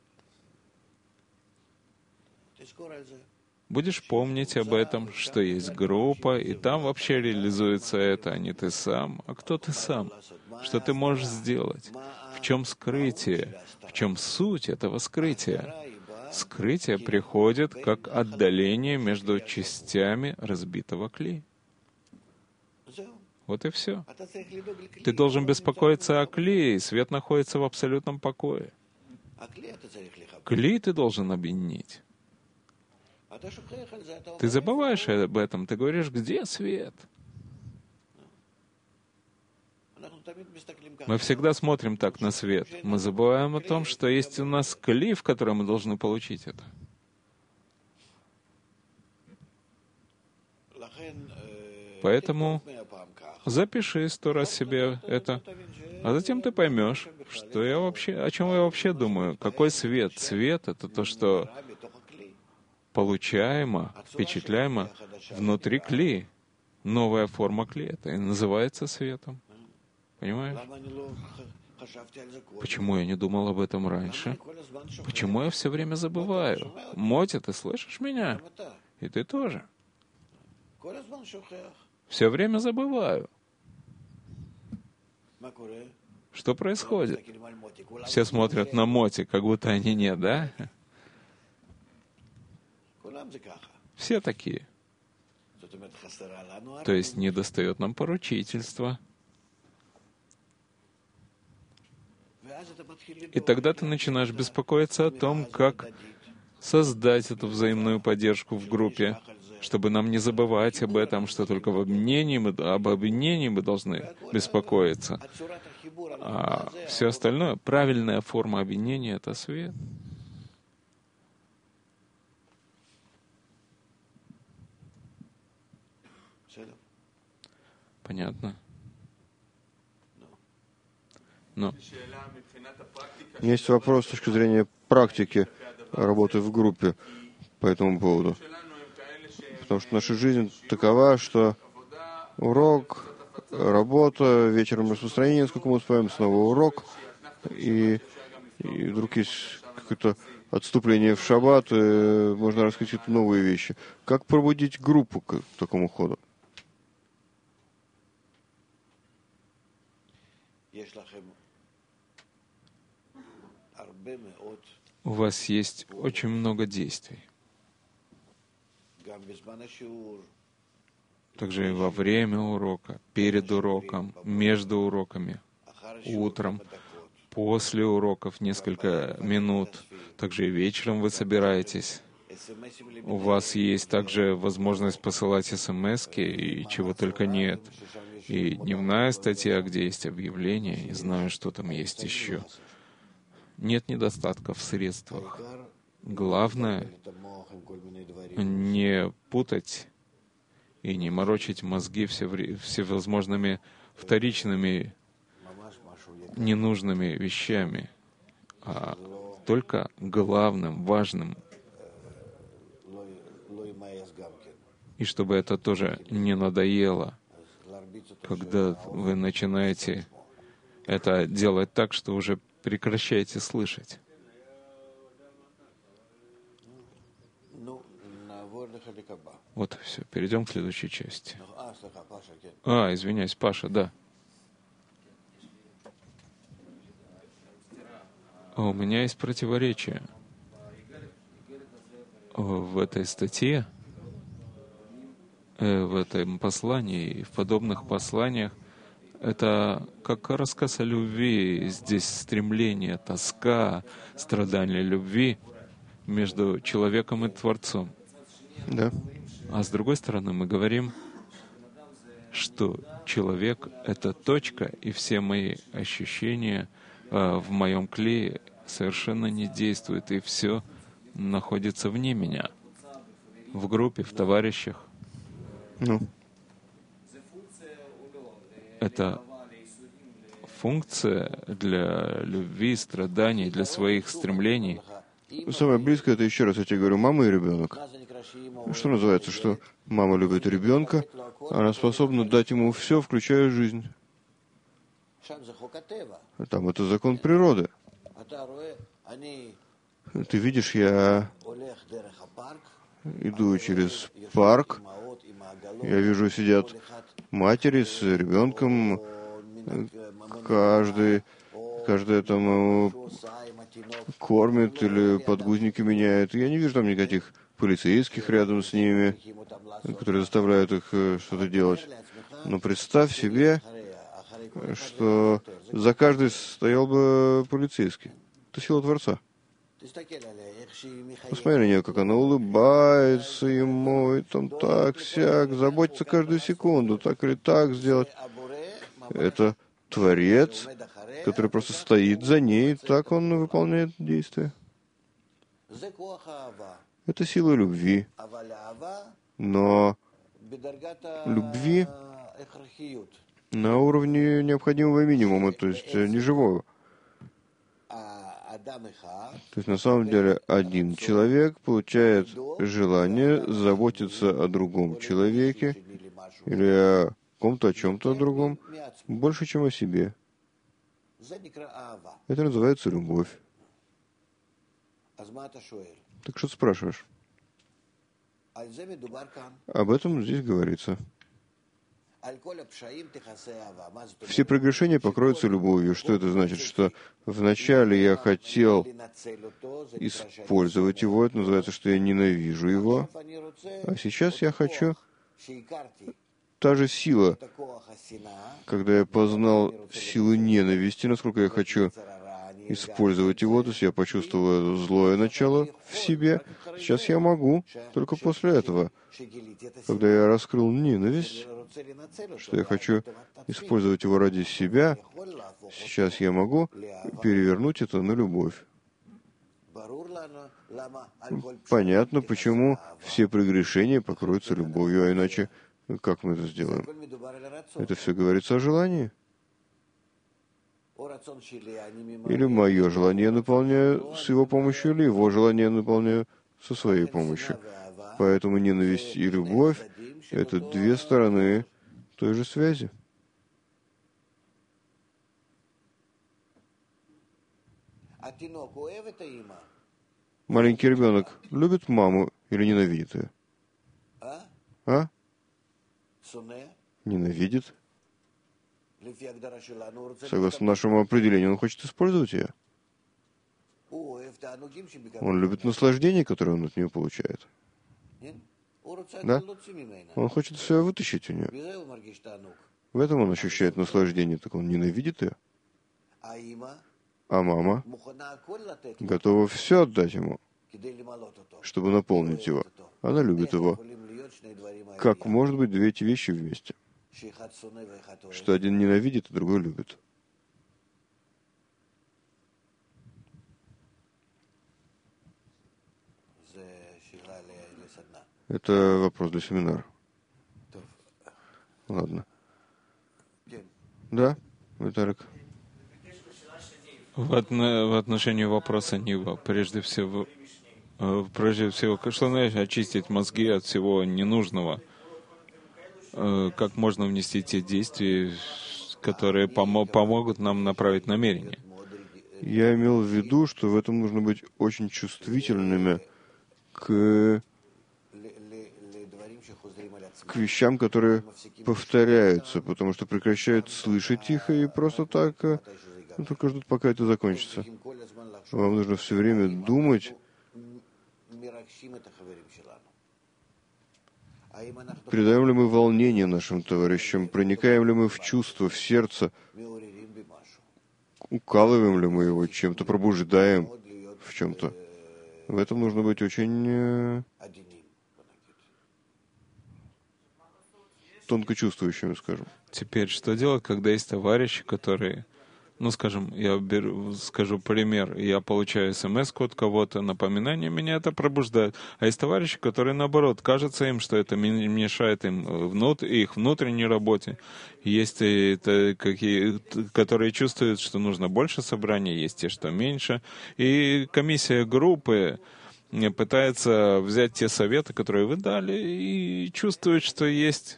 будешь помнить об этом, что есть группа, и там вообще реализуется это, а не ты сам. А кто ты сам? Что ты можешь сделать? В чем скрытие? В чем суть этого скрытия? Скрытие приходит как отдаление между частями разбитого кли. Вот и все. Ты должен беспокоиться о кли, и свет находится в абсолютном покое. Кли ты должен объединить. Ты забываешь об этом, ты говоришь, где свет? Мы всегда смотрим так на свет. Мы забываем о том, что есть у нас кли, в котором мы должны получить это. Поэтому запиши сто раз себе это, а затем ты поймешь, что я вообще, о чем я вообще думаю. Какой свет? Свет — это то, что получаемо, впечатляемо внутри кли. Новая форма кли — это и называется светом. Понимаешь? Почему я не думал об этом раньше? Почему я все время забываю? Мотя, ты слышишь меня? И ты тоже. Все время забываю. Что происходит? Все смотрят на Моти, как будто они нет, да? Все такие. То есть недостает нам поручительства. И тогда ты начинаешь беспокоиться о том, как создать эту взаимную поддержку в группе, чтобы нам не забывать об этом, что только в объединении мы, об объединении мы должны беспокоиться. А все остальное, правильная форма объединения — это свет. Понятно? Но. У меня есть вопрос с точки зрения практики работы в группе по этому поводу. Потому что наша жизнь такова, что урок, работа, вечером распространение, сколько мы успеваем, снова урок, и, и вдруг есть какое-то отступление в шаббат, и можно раскрыть какие-то новые вещи. Как пробудить группу к такому ходу? У вас есть очень много действий. Также и во время урока, перед уроком, между уроками, утром, после уроков несколько минут. Также и вечером вы собираетесь. У вас есть также возможность посылать смс-ки и чего только нет. и дневная статья, где есть объявление, и знаю, что там есть еще. Нет недостатков в средствах. Главное — не путать и не морочить мозги всевре- всевозможными вторичными ненужными вещами, а только главным, важным. И чтобы это тоже не надоело, когда вы начинаете это делать так, что уже прекращаете слышать. Вот и все. Перейдем к следующей части. А, извиняюсь, Паша, да. А у меня есть противоречие в этой статье, в этом послании и в подобных посланиях. Это как рассказ о любви. Здесь стремление, тоска, страдание любви между человеком и Творцом. Да. А с другой стороны, мы говорим, что человек — это точка, и все мои ощущения э, в моем клее совершенно не действуют, и все находится вне меня, в группе, в товарищах. Ну. Это функция для любви, страданий, для своих стремлений. Самое близкое — это, еще раз я тебе говорю, мама и ребенок. Что называется, что мама любит ребенка, она способна дать ему все, включая жизнь. Там это закон природы. Ты видишь, я иду через парк, я вижу, сидят матери с ребенком, каждый, каждая там кормит или подгузники меняет. Я не вижу там никаких полицейских рядом с ними, которые заставляют их что-то делать. Но представь себе, что за каждый стоял бы полицейский. Это сила Творца. Посмотри на нее, как она улыбается ему, и там так, сяк, заботится каждую секунду, так или так сделать. Это Творец, который просто стоит за ней, и так он выполняет действия. Это сила любви. Но любви на уровне необходимого минимума, то есть неживого. То есть на самом деле один человек получает желание заботиться о другом человеке или о ком-то, о чем-то другом, больше, чем о себе. Это называется любовь. Так что ты спрашиваешь? Об этом здесь говорится. Все прегрешения покроются любовью. Что это значит? Что вначале я хотел использовать его, это называется, что я ненавижу его, а сейчас я хочу... Та же сила, когда я познал силу ненависти, насколько я хочу использовать его, то есть я почувствовал злое начало в себе, сейчас я могу, только после этого, когда я раскрыл ненависть, что я хочу использовать его ради себя, сейчас я могу перевернуть это на любовь. Понятно, почему все прегрешения покроются любовью, а иначе как мы это сделаем? Это все говорится о желании. Или мое желание я наполняю с его помощью, или его желание я наполняю со своей помощью. Поэтому ненависть и любовь — это две стороны той же связи. Маленький ребенок любит маму или ненавидит ее? А? Ненавидит. Согласно нашему определению, он хочет использовать ее. Он любит наслаждение, которое он от нее получает. Да? Он хочет все вытащить у нее. В этом он ощущает наслаждение, так он ненавидит ее. А мама готова все отдать ему, чтобы наполнить его. Она любит его. Как может быть две эти вещи вместе? что один ненавидит, а другой любит. Это вопрос для семинара. Ладно. Да, Виталик? В, отно, в отношении вопроса Нива, прежде всего, э, прежде всего, что значит очистить мозги от всего ненужного? Э, как можно внести те действия, которые помо- помогут нам направить намерение? Я имел в виду, что в этом нужно быть очень чувствительными к, к вещам, которые повторяются, потому что прекращают слышать их и просто так ну, только ждут, пока это закончится. Вам нужно все время думать, передаем ли мы волнение нашим товарищам, проникаем ли мы в чувство, в сердце, укалываем ли мы его чем-то, пробуждаем в чем-то. В этом нужно быть очень тонко чувствующими, скажем. Теперь, что делать, когда есть товарищи, которые, ну, скажем, я беру, скажу пример, я получаю смс-ку от кого-то, напоминание, меня это пробуждает. А есть товарищи, которые, наоборот, кажется им, что это мешает им внут, их внутренней работе. Есть и это, какие, которые чувствуют, что нужно больше собраний, есть те, что меньше. И комиссия группы пытается взять те советы, которые вы дали, и чувствует, что есть.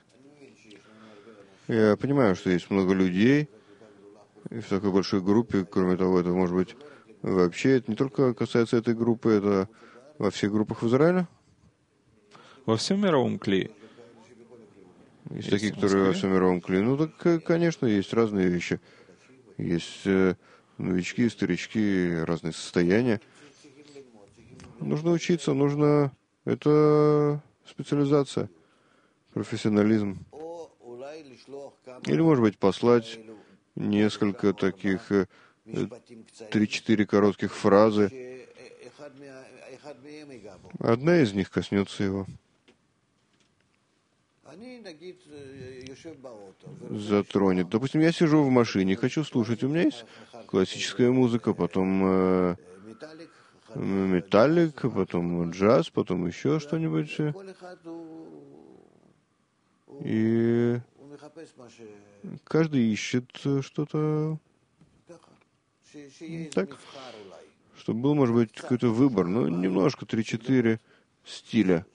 Я понимаю, что есть много людей, и в такой большой группе, кроме того, это может быть вообще, это не только касается этой группы, это во всех группах в Израиле? Во всем мировом клее. Есть, есть такие, которые во всем мировом клее. Ну, так, конечно, есть разные вещи. Есть э, новички, старички, разные состояния. Нужно учиться, нужно... Это специализация, профессионализм. Или, может быть, послать несколько таких, три-четыре коротких фразы. Одна из них коснется его. Затронет. Допустим, я сижу в машине, хочу слушать. У меня есть классическая музыка, потом э, металлик, потом джаз, потом еще что-нибудь. И каждый ищет что-то так, чтобы был, может быть, какой-то выбор, ну, немножко, три-четыре стиля,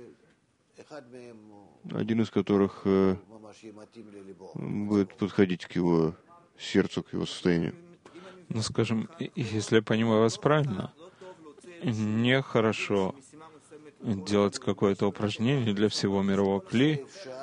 один из которых э, будет подходить к его сердцу, к его состоянию. Ну, скажем, если я понимаю вас правильно, нехорошо делать какое-то упражнение для всего мирового кли.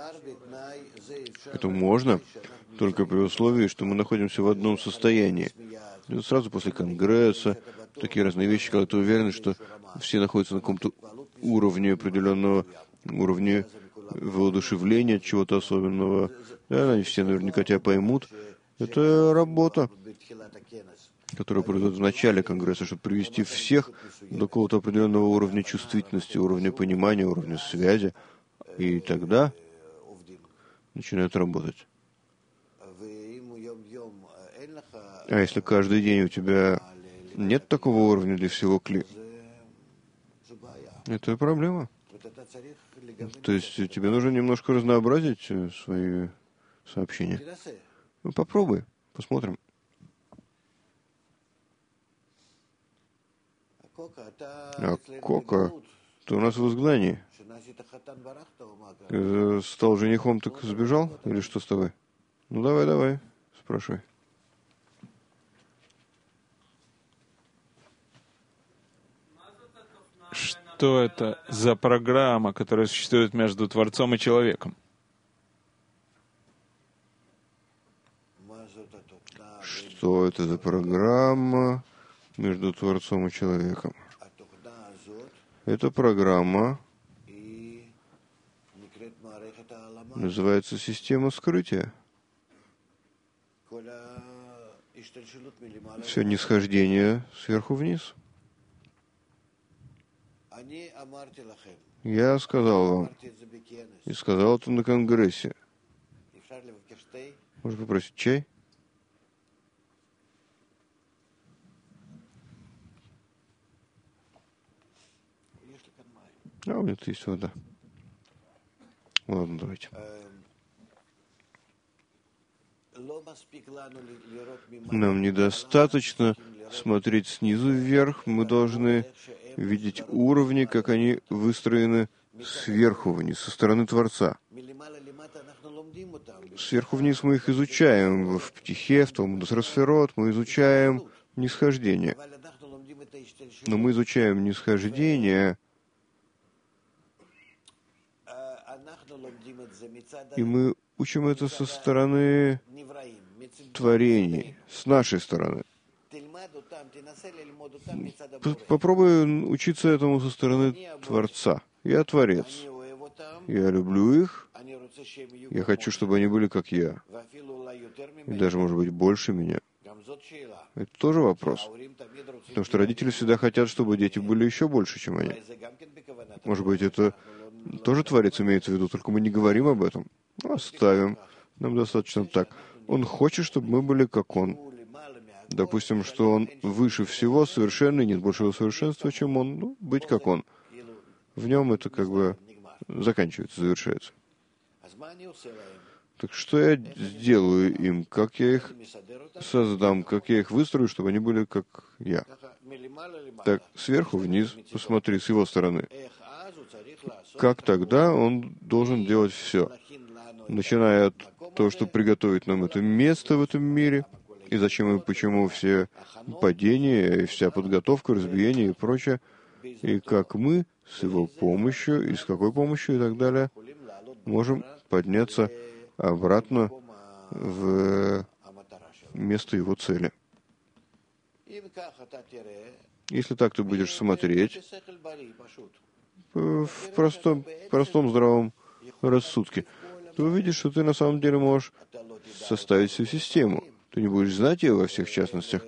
Это можно, только при условии, что мы находимся в одном состоянии. И сразу после конгресса, такие разные вещи, когда ты уверен, что все находятся на каком-то уровне определенного, уровне воодушевления, чего-то особенного. Да, они все наверняка тебя поймут. Это работа, которая произойдет в начале конгресса, чтобы привести всех до какого-то определенного уровня чувствительности, уровня понимания, уровня связи. И тогда начинают работать. А если каждый день у тебя нет такого уровня для всего кли, это проблема. То есть тебе нужно немножко разнообразить свои сообщения. Ну, попробуй, посмотрим. А Кока, ты у нас в изгнании. Стал женихом, так сбежал? Или что с тобой? Ну, давай, давай, спрашивай. Что это за программа, которая существует между Творцом и человеком? Что это за программа между Творцом и человеком? Эта программа называется система скрытия. Все нисхождение сверху вниз. Я сказал вам, и сказал это на конгрессе, Можно попросить чай? А, у меня тут есть вода. Ладно, давайте. Нам недостаточно смотреть снизу вверх. Мы должны видеть уровни, как они выстроены сверху вниз, со стороны Творца. Сверху вниз мы их изучаем. В Птихе, в Талмуд Сферот мы изучаем нисхождение. Но мы изучаем нисхождение, и мы учим это со стороны творений, с нашей стороны. Попробуй учиться этому со стороны Творца. Я Творец. Я люблю их. Я хочу, чтобы они были как я. И даже, может быть, больше меня. Это тоже вопрос. Потому что родители всегда хотят, чтобы дети были еще больше, чем они. Может быть, это тоже Творец имеется в виду, только мы не говорим об этом. Оставим. Нам достаточно так. Он хочет, чтобы мы были как он. Допустим, что он выше всего, совершенный, нет большего совершенства, чем он. Ну, быть как он. В нем это как бы заканчивается, завершается. Так что я сделаю им? Как я их создам? Как я их выстрою, чтобы они были как я? Так, сверху вниз, посмотри с его стороны. Как тогда он должен делать все? Начиная от того, чтобы приготовить нам это место в этом мире, и зачем и почему все падения, и вся подготовка, разбиение и прочее, и как мы с его помощью, и с какой помощью, и так далее, можем подняться обратно в место его цели. Если так ты будешь смотреть в простом, простом здравом рассудке, ты увидишь, что ты на самом деле можешь составить всю систему. Ты не будешь знать ее во всех частностях.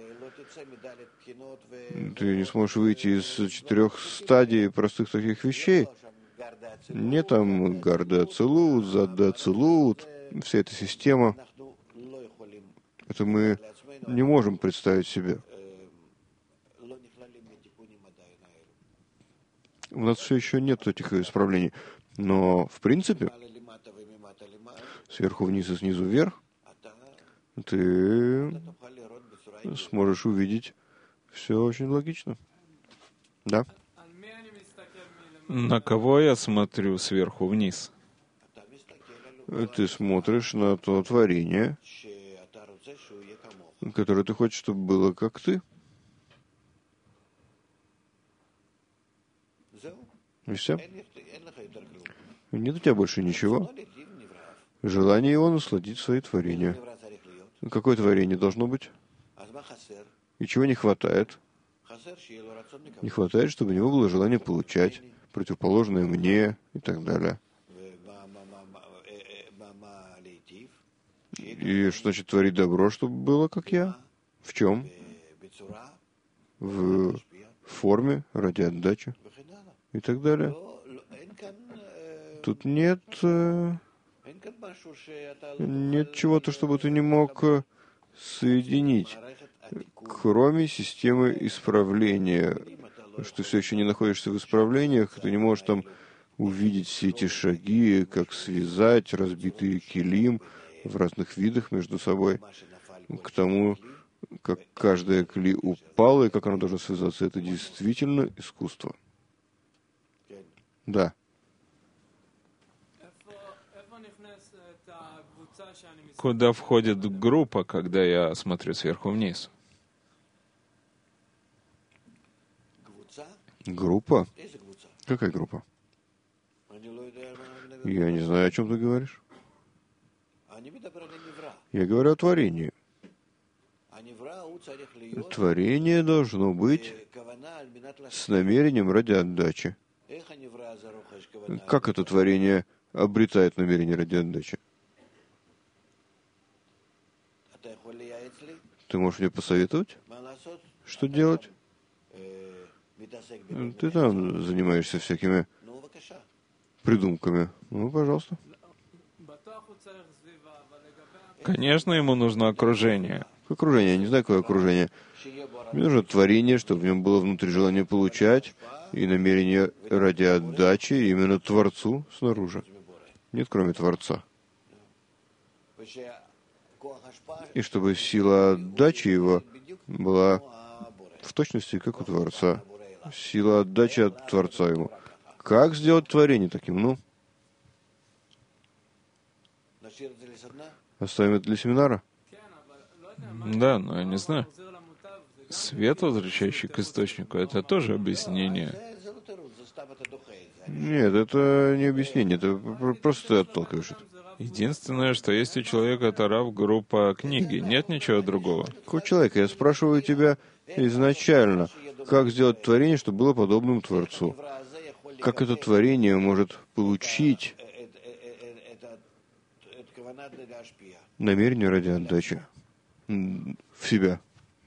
Ты не сможешь выйти из четырех стадий простых таких вещей. Нет там гарда ацилут, задда ацилут, вся эта система. Это мы не можем представить себе. У нас все еще нет этих исправлений. Но, в принципе, сверху вниз и снизу вверх, ты сможешь увидеть все очень логично. Да? На кого я смотрю сверху вниз? Ты смотришь на то творение, которое ты хочешь, чтобы было как ты. И все. Нет у тебя больше ничего. Желание его насладить свои творения. Какое творение должно быть? И чего не хватает? Не хватает, чтобы у него было желание получать, противоположное мне и так далее. И что значит творить добро, чтобы было как я? В чем? В форме, ради отдачи и так далее. Тут нет, нет чего-то, чтобы ты не мог соединить, кроме системы исправления. Что ты все еще не находишься в исправлениях, ты не можешь там увидеть все эти шаги, как связать разбитый килим в разных видах между собой, к тому, как каждая кли упала и как она должна связаться. Это действительно искусство. Да. Куда входит группа, когда я смотрю сверху вниз? Группа? Какая группа? Я не знаю, о чем ты говоришь. Я говорю о творении. Творение должно быть с намерением ради отдачи. Как это творение обретает намерение ради отдачи? Ты можешь мне посоветовать, что делать? Ты там занимаешься всякими придумками. Ну, пожалуйста. Конечно, ему нужно окружение. Окружение, я не знаю, какое окружение. Мне нужно творение, чтобы в нем было внутри желание получать и намерение ради отдачи именно Творцу снаружи. Нет, кроме Творца. И чтобы сила отдачи его была в точности, как у Творца. Сила отдачи от Творца ему. Как сделать творение таким? Ну, оставим это для семинара? Да, но я не знаю. Свет, возвращающий к источнику, это тоже объяснение. Нет, это не объяснение, это просто ты отталкиваешь это. Единственное, что есть у человека, это рав группа книги. Нет ничего другого. Какого человека? Я спрашиваю тебя изначально, как сделать творение, чтобы было подобным Творцу? Как это творение может получить намерение ради отдачи в себя?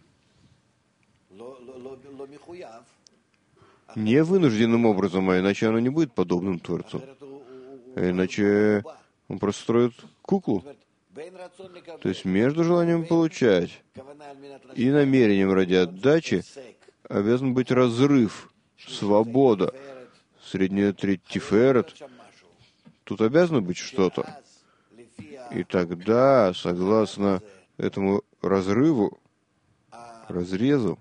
Не вынужденным образом, а иначе оно не будет подобным Творцу. А иначе он просто строит куклу. То есть между желанием получать и намерением ради отдачи обязан быть разрыв, свобода. Средняя треть Тиферет. Тут обязано быть что-то. И тогда, согласно этому разрыву, разрезу,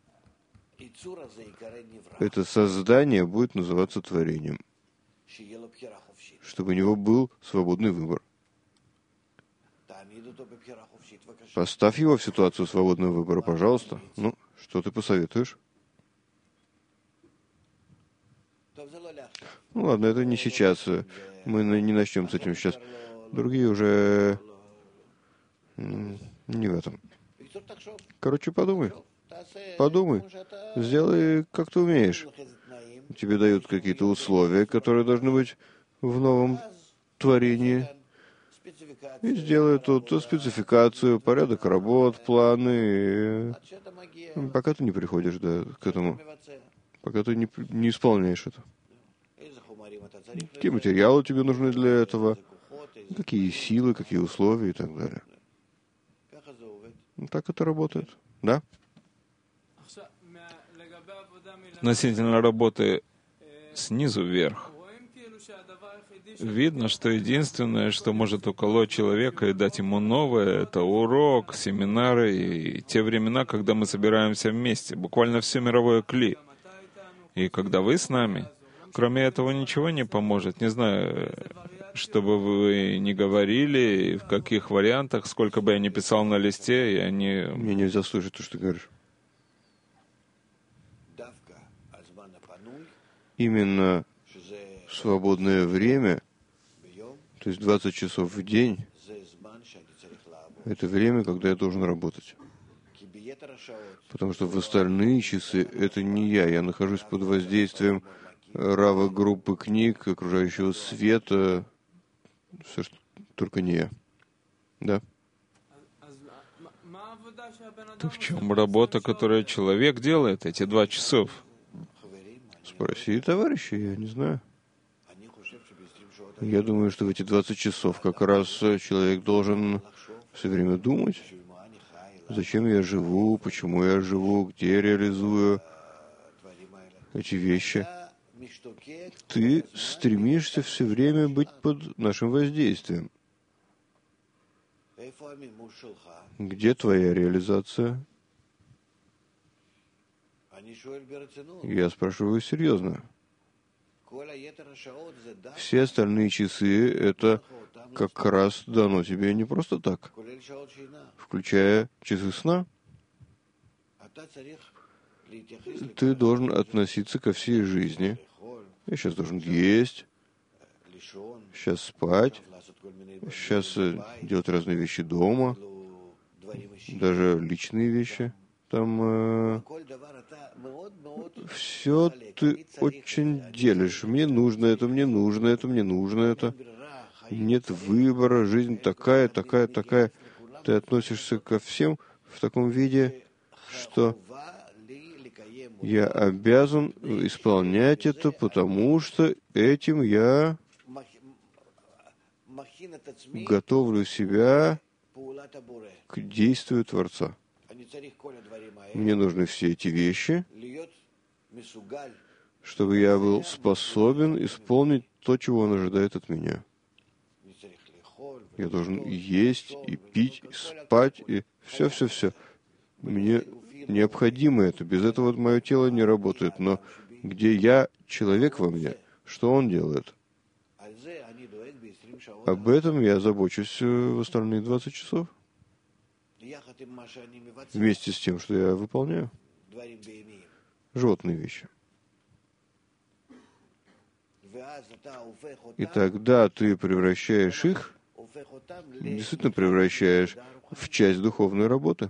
это создание будет называться творением, чтобы у него был свободный выбор. Поставь его в ситуацию свободного выбора, пожалуйста. Ну, что ты посоветуешь? Ну ладно, это не сейчас. Мы не начнем с этим сейчас. Другие уже не в этом. Короче, подумай. Подумай. Сделай, как ты умеешь. Тебе дают какие-то условия, которые должны быть в новом творении. И сделай тут спецификацию, порядок работ, планы. Пока ты не приходишь да, к этому. Пока ты не, не исполняешь это. Какие материалы тебе нужны для этого? Какие силы, какие условия и так далее. Так это работает. Да? Относительно работы снизу вверх, видно, что единственное, что может уколоть человека и дать ему новое, это урок, семинары и те времена, когда мы собираемся вместе, буквально все мировое кли. И когда вы с нами, кроме этого ничего не поможет. Не знаю, что бы вы ни говорили, в каких вариантах, сколько бы я ни писал на листе, я не... Мне нельзя слышать то, что ты говоришь. Именно свободное время, то есть двадцать часов в день, это время, когда я должен работать. Потому что в остальные часы это не я. Я нахожусь под воздействием рава группы книг, окружающего света. Все, что только не я. Да? То в чем работа, которую человек делает эти два часов? Спроси товарища, я не знаю. Я думаю, что в эти двадцать часов как раз человек должен все время думать, зачем я живу, почему я живу, где я реализую эти вещи. Ты стремишься все время быть под нашим воздействием. Где твоя реализация? Я спрашиваю серьезно. Все остальные часы — это как раз дано тебе не просто так, включая часы сна. Ты должен относиться ко всей жизни. Я сейчас должен есть, сейчас спать, сейчас делать разные вещи дома, даже личные вещи. Там э, все ты очень делишь. Мне нужно это, мне нужно это, мне нужно это. Нет выбора, жизнь такая, такая, такая. Ты относишься ко всем в таком виде, что я обязан исполнять это, потому что этим я готовлю себя к действию Творца. Мне нужны все эти вещи, чтобы я был способен исполнить то, чего Он ожидает от меня. Я должен есть и пить, и спать, и все-все-все. Мне необходимо это. Без этого мое тело не работает. Но где я, человек во мне, что он делает? Об этом я забочусь в остальные двадцать часов. Вместе с тем, что я выполняю. Животные вещи. И тогда ты превращаешь их, действительно превращаешь в часть духовной работы,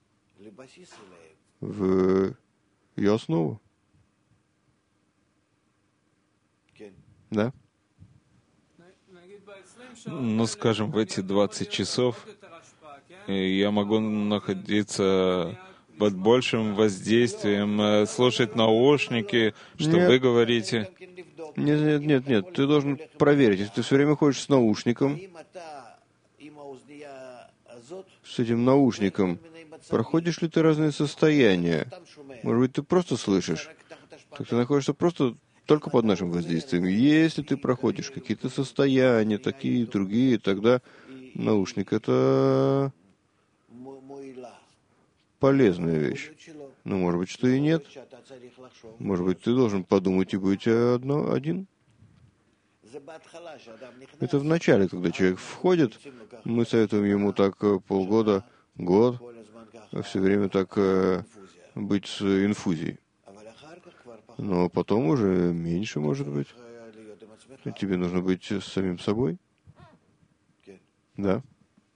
в ее основу. Да? Ну, скажем, в эти двадцать часов я могу находиться под большим воздействием, слушать наушники, что нет. вы говорите. Нет, нет, нет, нет. Ты должен проверить. Если ты все время ходишь с наушником, с этим наушником, проходишь ли ты разные состояния? Может быть, ты просто слышишь? Так ты находишься просто только под нашим воздействием. Если ты проходишь какие-то состояния, такие, другие, тогда наушник — это полезная вещь. Но, может быть, что и нет. Может быть, ты должен подумать и быть одно, один. Это в начале, когда человек входит, мы советуем ему так полгода, год, все время так быть с инфузией. Но потом уже меньше, может быть. Тебе нужно быть с самим собой. Да.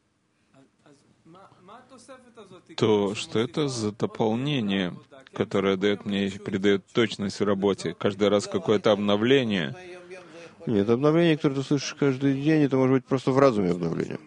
То, что это за дополнение, которое дает мне, придает точность в работе, каждый раз какое-то обновление. Нет, обновление, которое ты слышишь каждый день, это может быть просто в разуме обновление.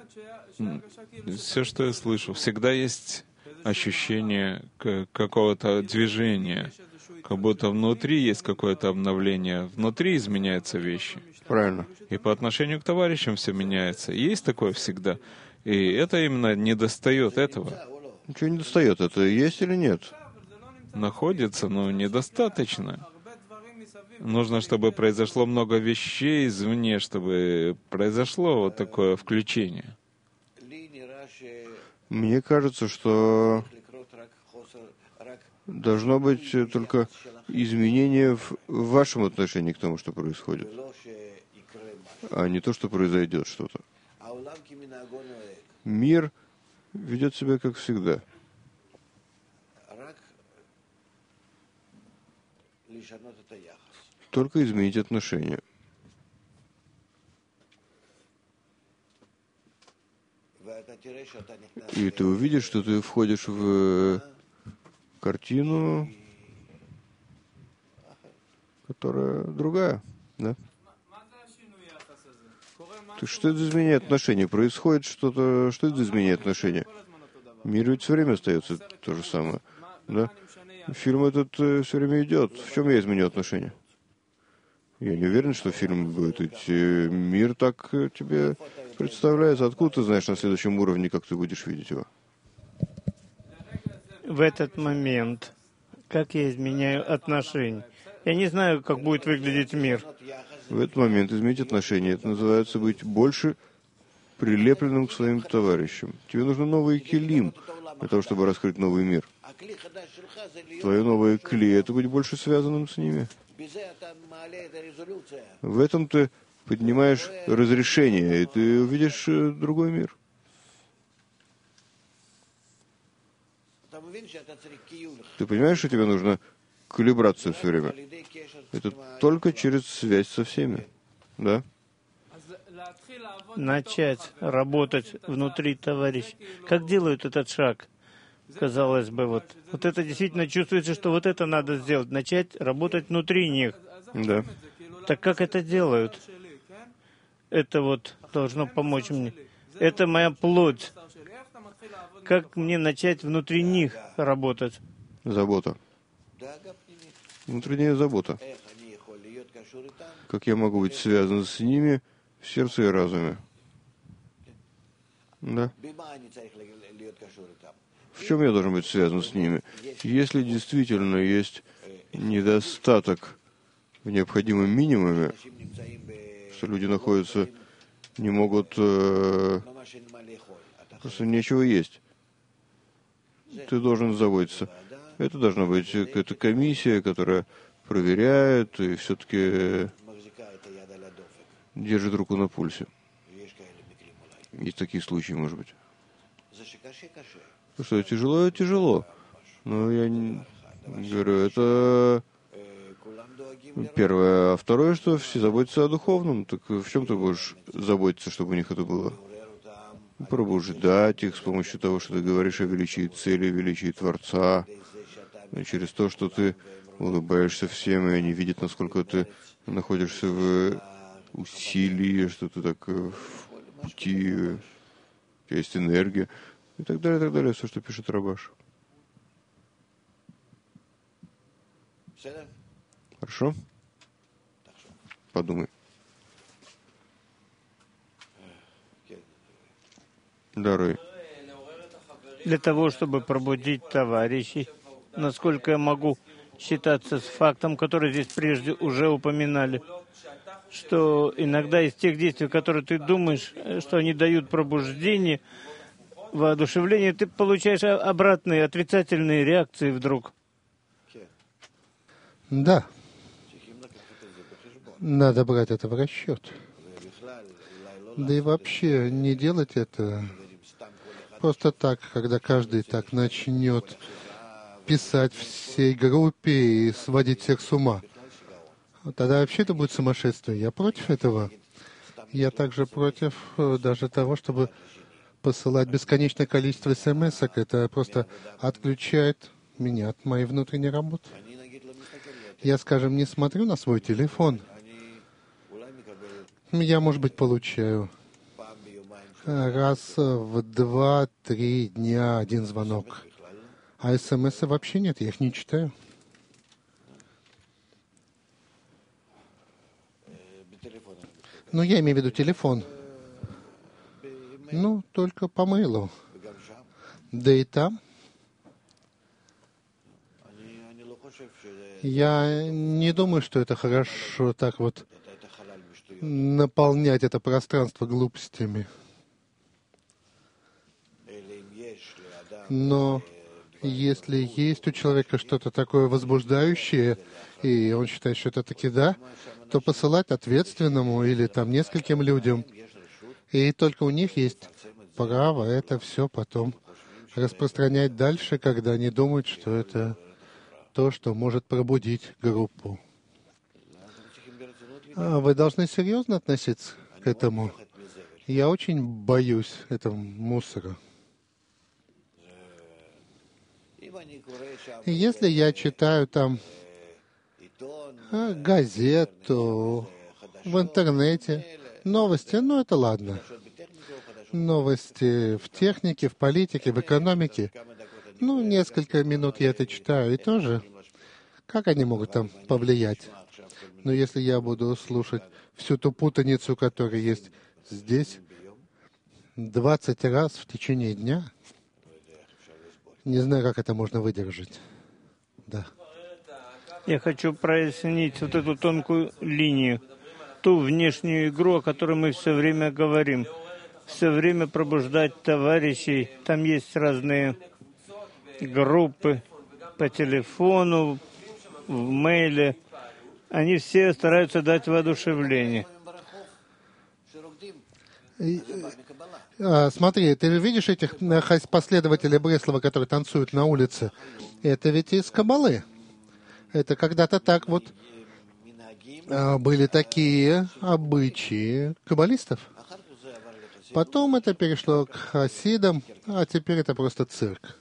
Все, что я слышу, всегда есть ощущение какого-то движения, как будто внутри есть какое-то обновление, внутри изменяются вещи. Правильно. И по отношению к товарищам все меняется. Есть такое всегда. И это именно недостает этого. Ничего не достает. Это есть или нет? Находится, но недостаточно. Нужно, чтобы произошло много вещей извне, чтобы произошло вот такое включение. Мне кажется, что должно быть только изменение в вашем отношении к тому, что происходит, а не то, что произойдет что-то. Мир ведет себя как всегда. Только изменить отношения. И ты увидишь, что ты входишь в картину, которая другая, да? Так что это за изменение отношений? Происходит что-то, что это за изменение отношений? Мир ведь все время остается то же самое, да? Фильм этот все время идет. В чем я изменю отношения? Я не уверен, что фильм будет идти. Мир так тебе представляется. Откуда ты знаешь на следующем уровне, как ты будешь видеть его? В этот момент, как я изменяю отношения? Я не знаю, как будет выглядеть мир. В этот момент изменить отношения. Это называется быть больше прилепленным к своим товарищам. Тебе нужны новые килим для того, чтобы раскрыть новый мир. Твое новое кли — это быть больше связанным с ними. В этом ты поднимаешь разрешение, и ты увидишь другой мир. Ты понимаешь, что тебе нужно калибрацию все время? Это только через связь со всеми. Да? Начать работать внутри товарища. Как делают этот шаг? Казалось бы, вот, вот это действительно чувствуется, что вот это надо сделать. Начать работать внутри них. Да. Так как это делают? Это вот должно помочь мне. Это моя плоть. Как мне начать внутри них работать? Забота. Внутренняя забота. Как я могу быть связан с ними в сердце и разуме. Да. В чем я должен быть связан с ними? Если действительно есть недостаток в необходимом минимуме, что люди находятся, не могут, э, просто нечего есть, ты должен заботиться. Это должна быть какая-то комиссия, которая проверяет и все-таки держит руку на пульсе. Есть такие случаи, может быть. Что, тяжело, тяжело. Но я не говорю, это первое. А второе, что все заботятся о духовном. Так в чем ты будешь заботиться, чтобы у них это было? Пробуждать их с помощью того, что ты говоришь о величии цели, величии Творца. И через то, что ты улыбаешься всем, и они видят, насколько ты находишься в усилии, что ты так в пути, у тебя есть энергия. И так далее, и так далее, все, что пишет Рабаш. Хорошо? Подумай. Даруй. Для того, чтобы пробудить товарищей, насколько я могу считаться с фактом, который здесь прежде уже упоминали, что иногда из тех действий, которые ты думаешь, что они дают пробуждение, воодушевление, ты получаешь обратные отрицательные реакции вдруг. Да. Надо брать это в расчет. Да и вообще не делать это просто так, когда каждый так начнет писать всей группе и сводить всех с ума. Тогда вообще это будет сумасшествие. Я против этого. Я также против даже того, чтобы посылать бесконечное количество смс-ок. Это просто отключает меня от моей внутренней работы. Я, скажем, не смотрю на свой телефон. Я, может быть, получаю раз в два-три дня один звонок. А смс вообще нет, я их не читаю. Ну, я имею в виду телефон. Ну, только по мейлу. Да и там. Я не думаю, что это хорошо так вот наполнять это пространство глупостями. Но если есть у человека что-то такое возбуждающее, и он считает, что это таки да, то посылать ответственному или там нескольким людям, и только у них есть право это все потом распространять дальше, когда они думают, что это то, что может пробудить группу. А вы должны серьезно относиться к этому. Я очень боюсь этого мусора. И если я читаю там газету, в интернете, новости, ну это ладно. Новости в технике, в политике, в экономике. Ну, несколько минут я это читаю, и тоже, как они могут там повлиять? Но если я буду слушать всю ту путаницу, которая есть здесь, двадцать раз в течение дня, не знаю, как это можно выдержать. Да. Я хочу прояснить вот эту тонкую линию, ту внешнюю игру, о которой мы все время говорим. Все время пробуждать товарищей. Там есть разные группы по телефону, в мейле. Они все стараются дать воодушевление. И, а, смотри, ты видишь этих последователей Бреслова, которые танцуют на улице? Это ведь из Каббалы. Это когда-то так вот а, были такие обычаи каббалистов. Потом это перешло к хасидам, а теперь это просто цирк.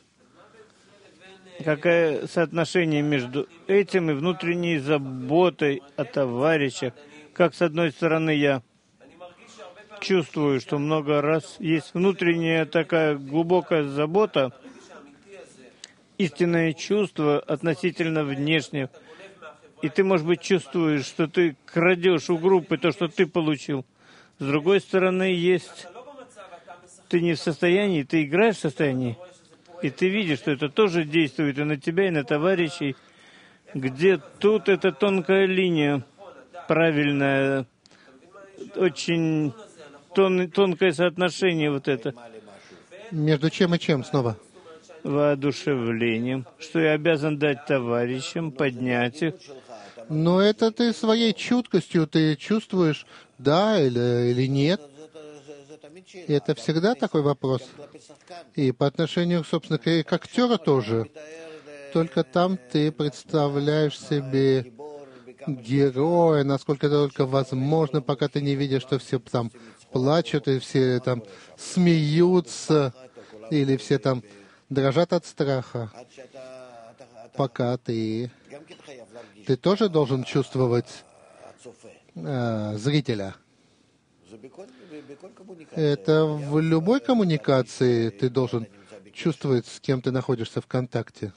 Какое соотношение между этим и внутренней заботой о товарищах? Как, с одной стороны, я чувствую, что много раз есть внутренняя такая глубокая забота, истинное чувство относительно внешнего. И ты, может быть, чувствуешь, что ты крадешь у группы то, что ты получил. С другой стороны, есть... Ты не в состоянии, ты играешь в состоянии, и ты видишь, что это тоже действует и на тебя, и на товарищей. Где тут эта тонкая линия, правильная, очень тон, тонкое соотношение вот это. Между чем и чем снова? Воодушевлением, что я обязан дать товарищам, поднять их. Но это ты своей чуткостью, ты чувствуешь, да или, или нет. И это всегда такой вопрос. И по отношению, собственно, к актеру тоже. Только там ты представляешь себе героя, насколько это только возможно, пока ты не видишь, что все там плачут, и все там смеются, или все там дрожат от страха. Пока ты... Ты тоже должен чувствовать э, зрителя. Это в любой коммуникации ты должен чувствовать, с кем ты находишься в контакте.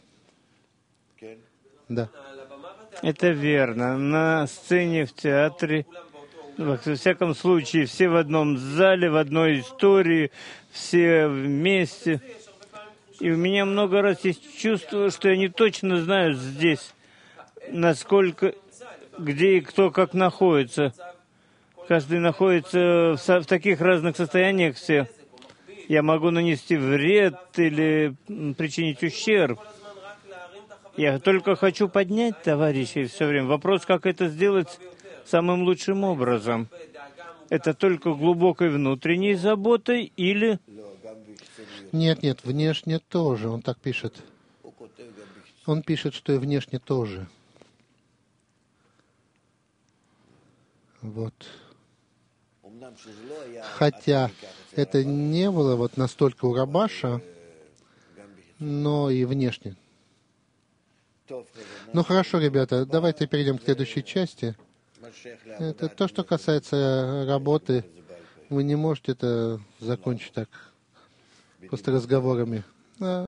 Да. Это верно. На сцене, в театре, во всяком случае, все в одном зале, в одной истории, все вместе. И у меня много раз есть чувство, что я не точно знаю здесь, насколько, где и кто как находится. Каждый находится в, в таких разных состояниях все. Я могу нанести вред или причинить ущерб. Я только хочу поднять товарищей все время. Вопрос, как это сделать самым лучшим образом. Это только глубокой внутренней заботой или... Нет, нет, внешне тоже. Он так пишет. Он пишет, что и внешне тоже. Вот. Хотя это не было вот настолько у Рабаша, но и внешне. Ну хорошо, ребята, давайте перейдем к следующей части. Это то, что касается работы. Вы не можете это закончить так, просто разговорами.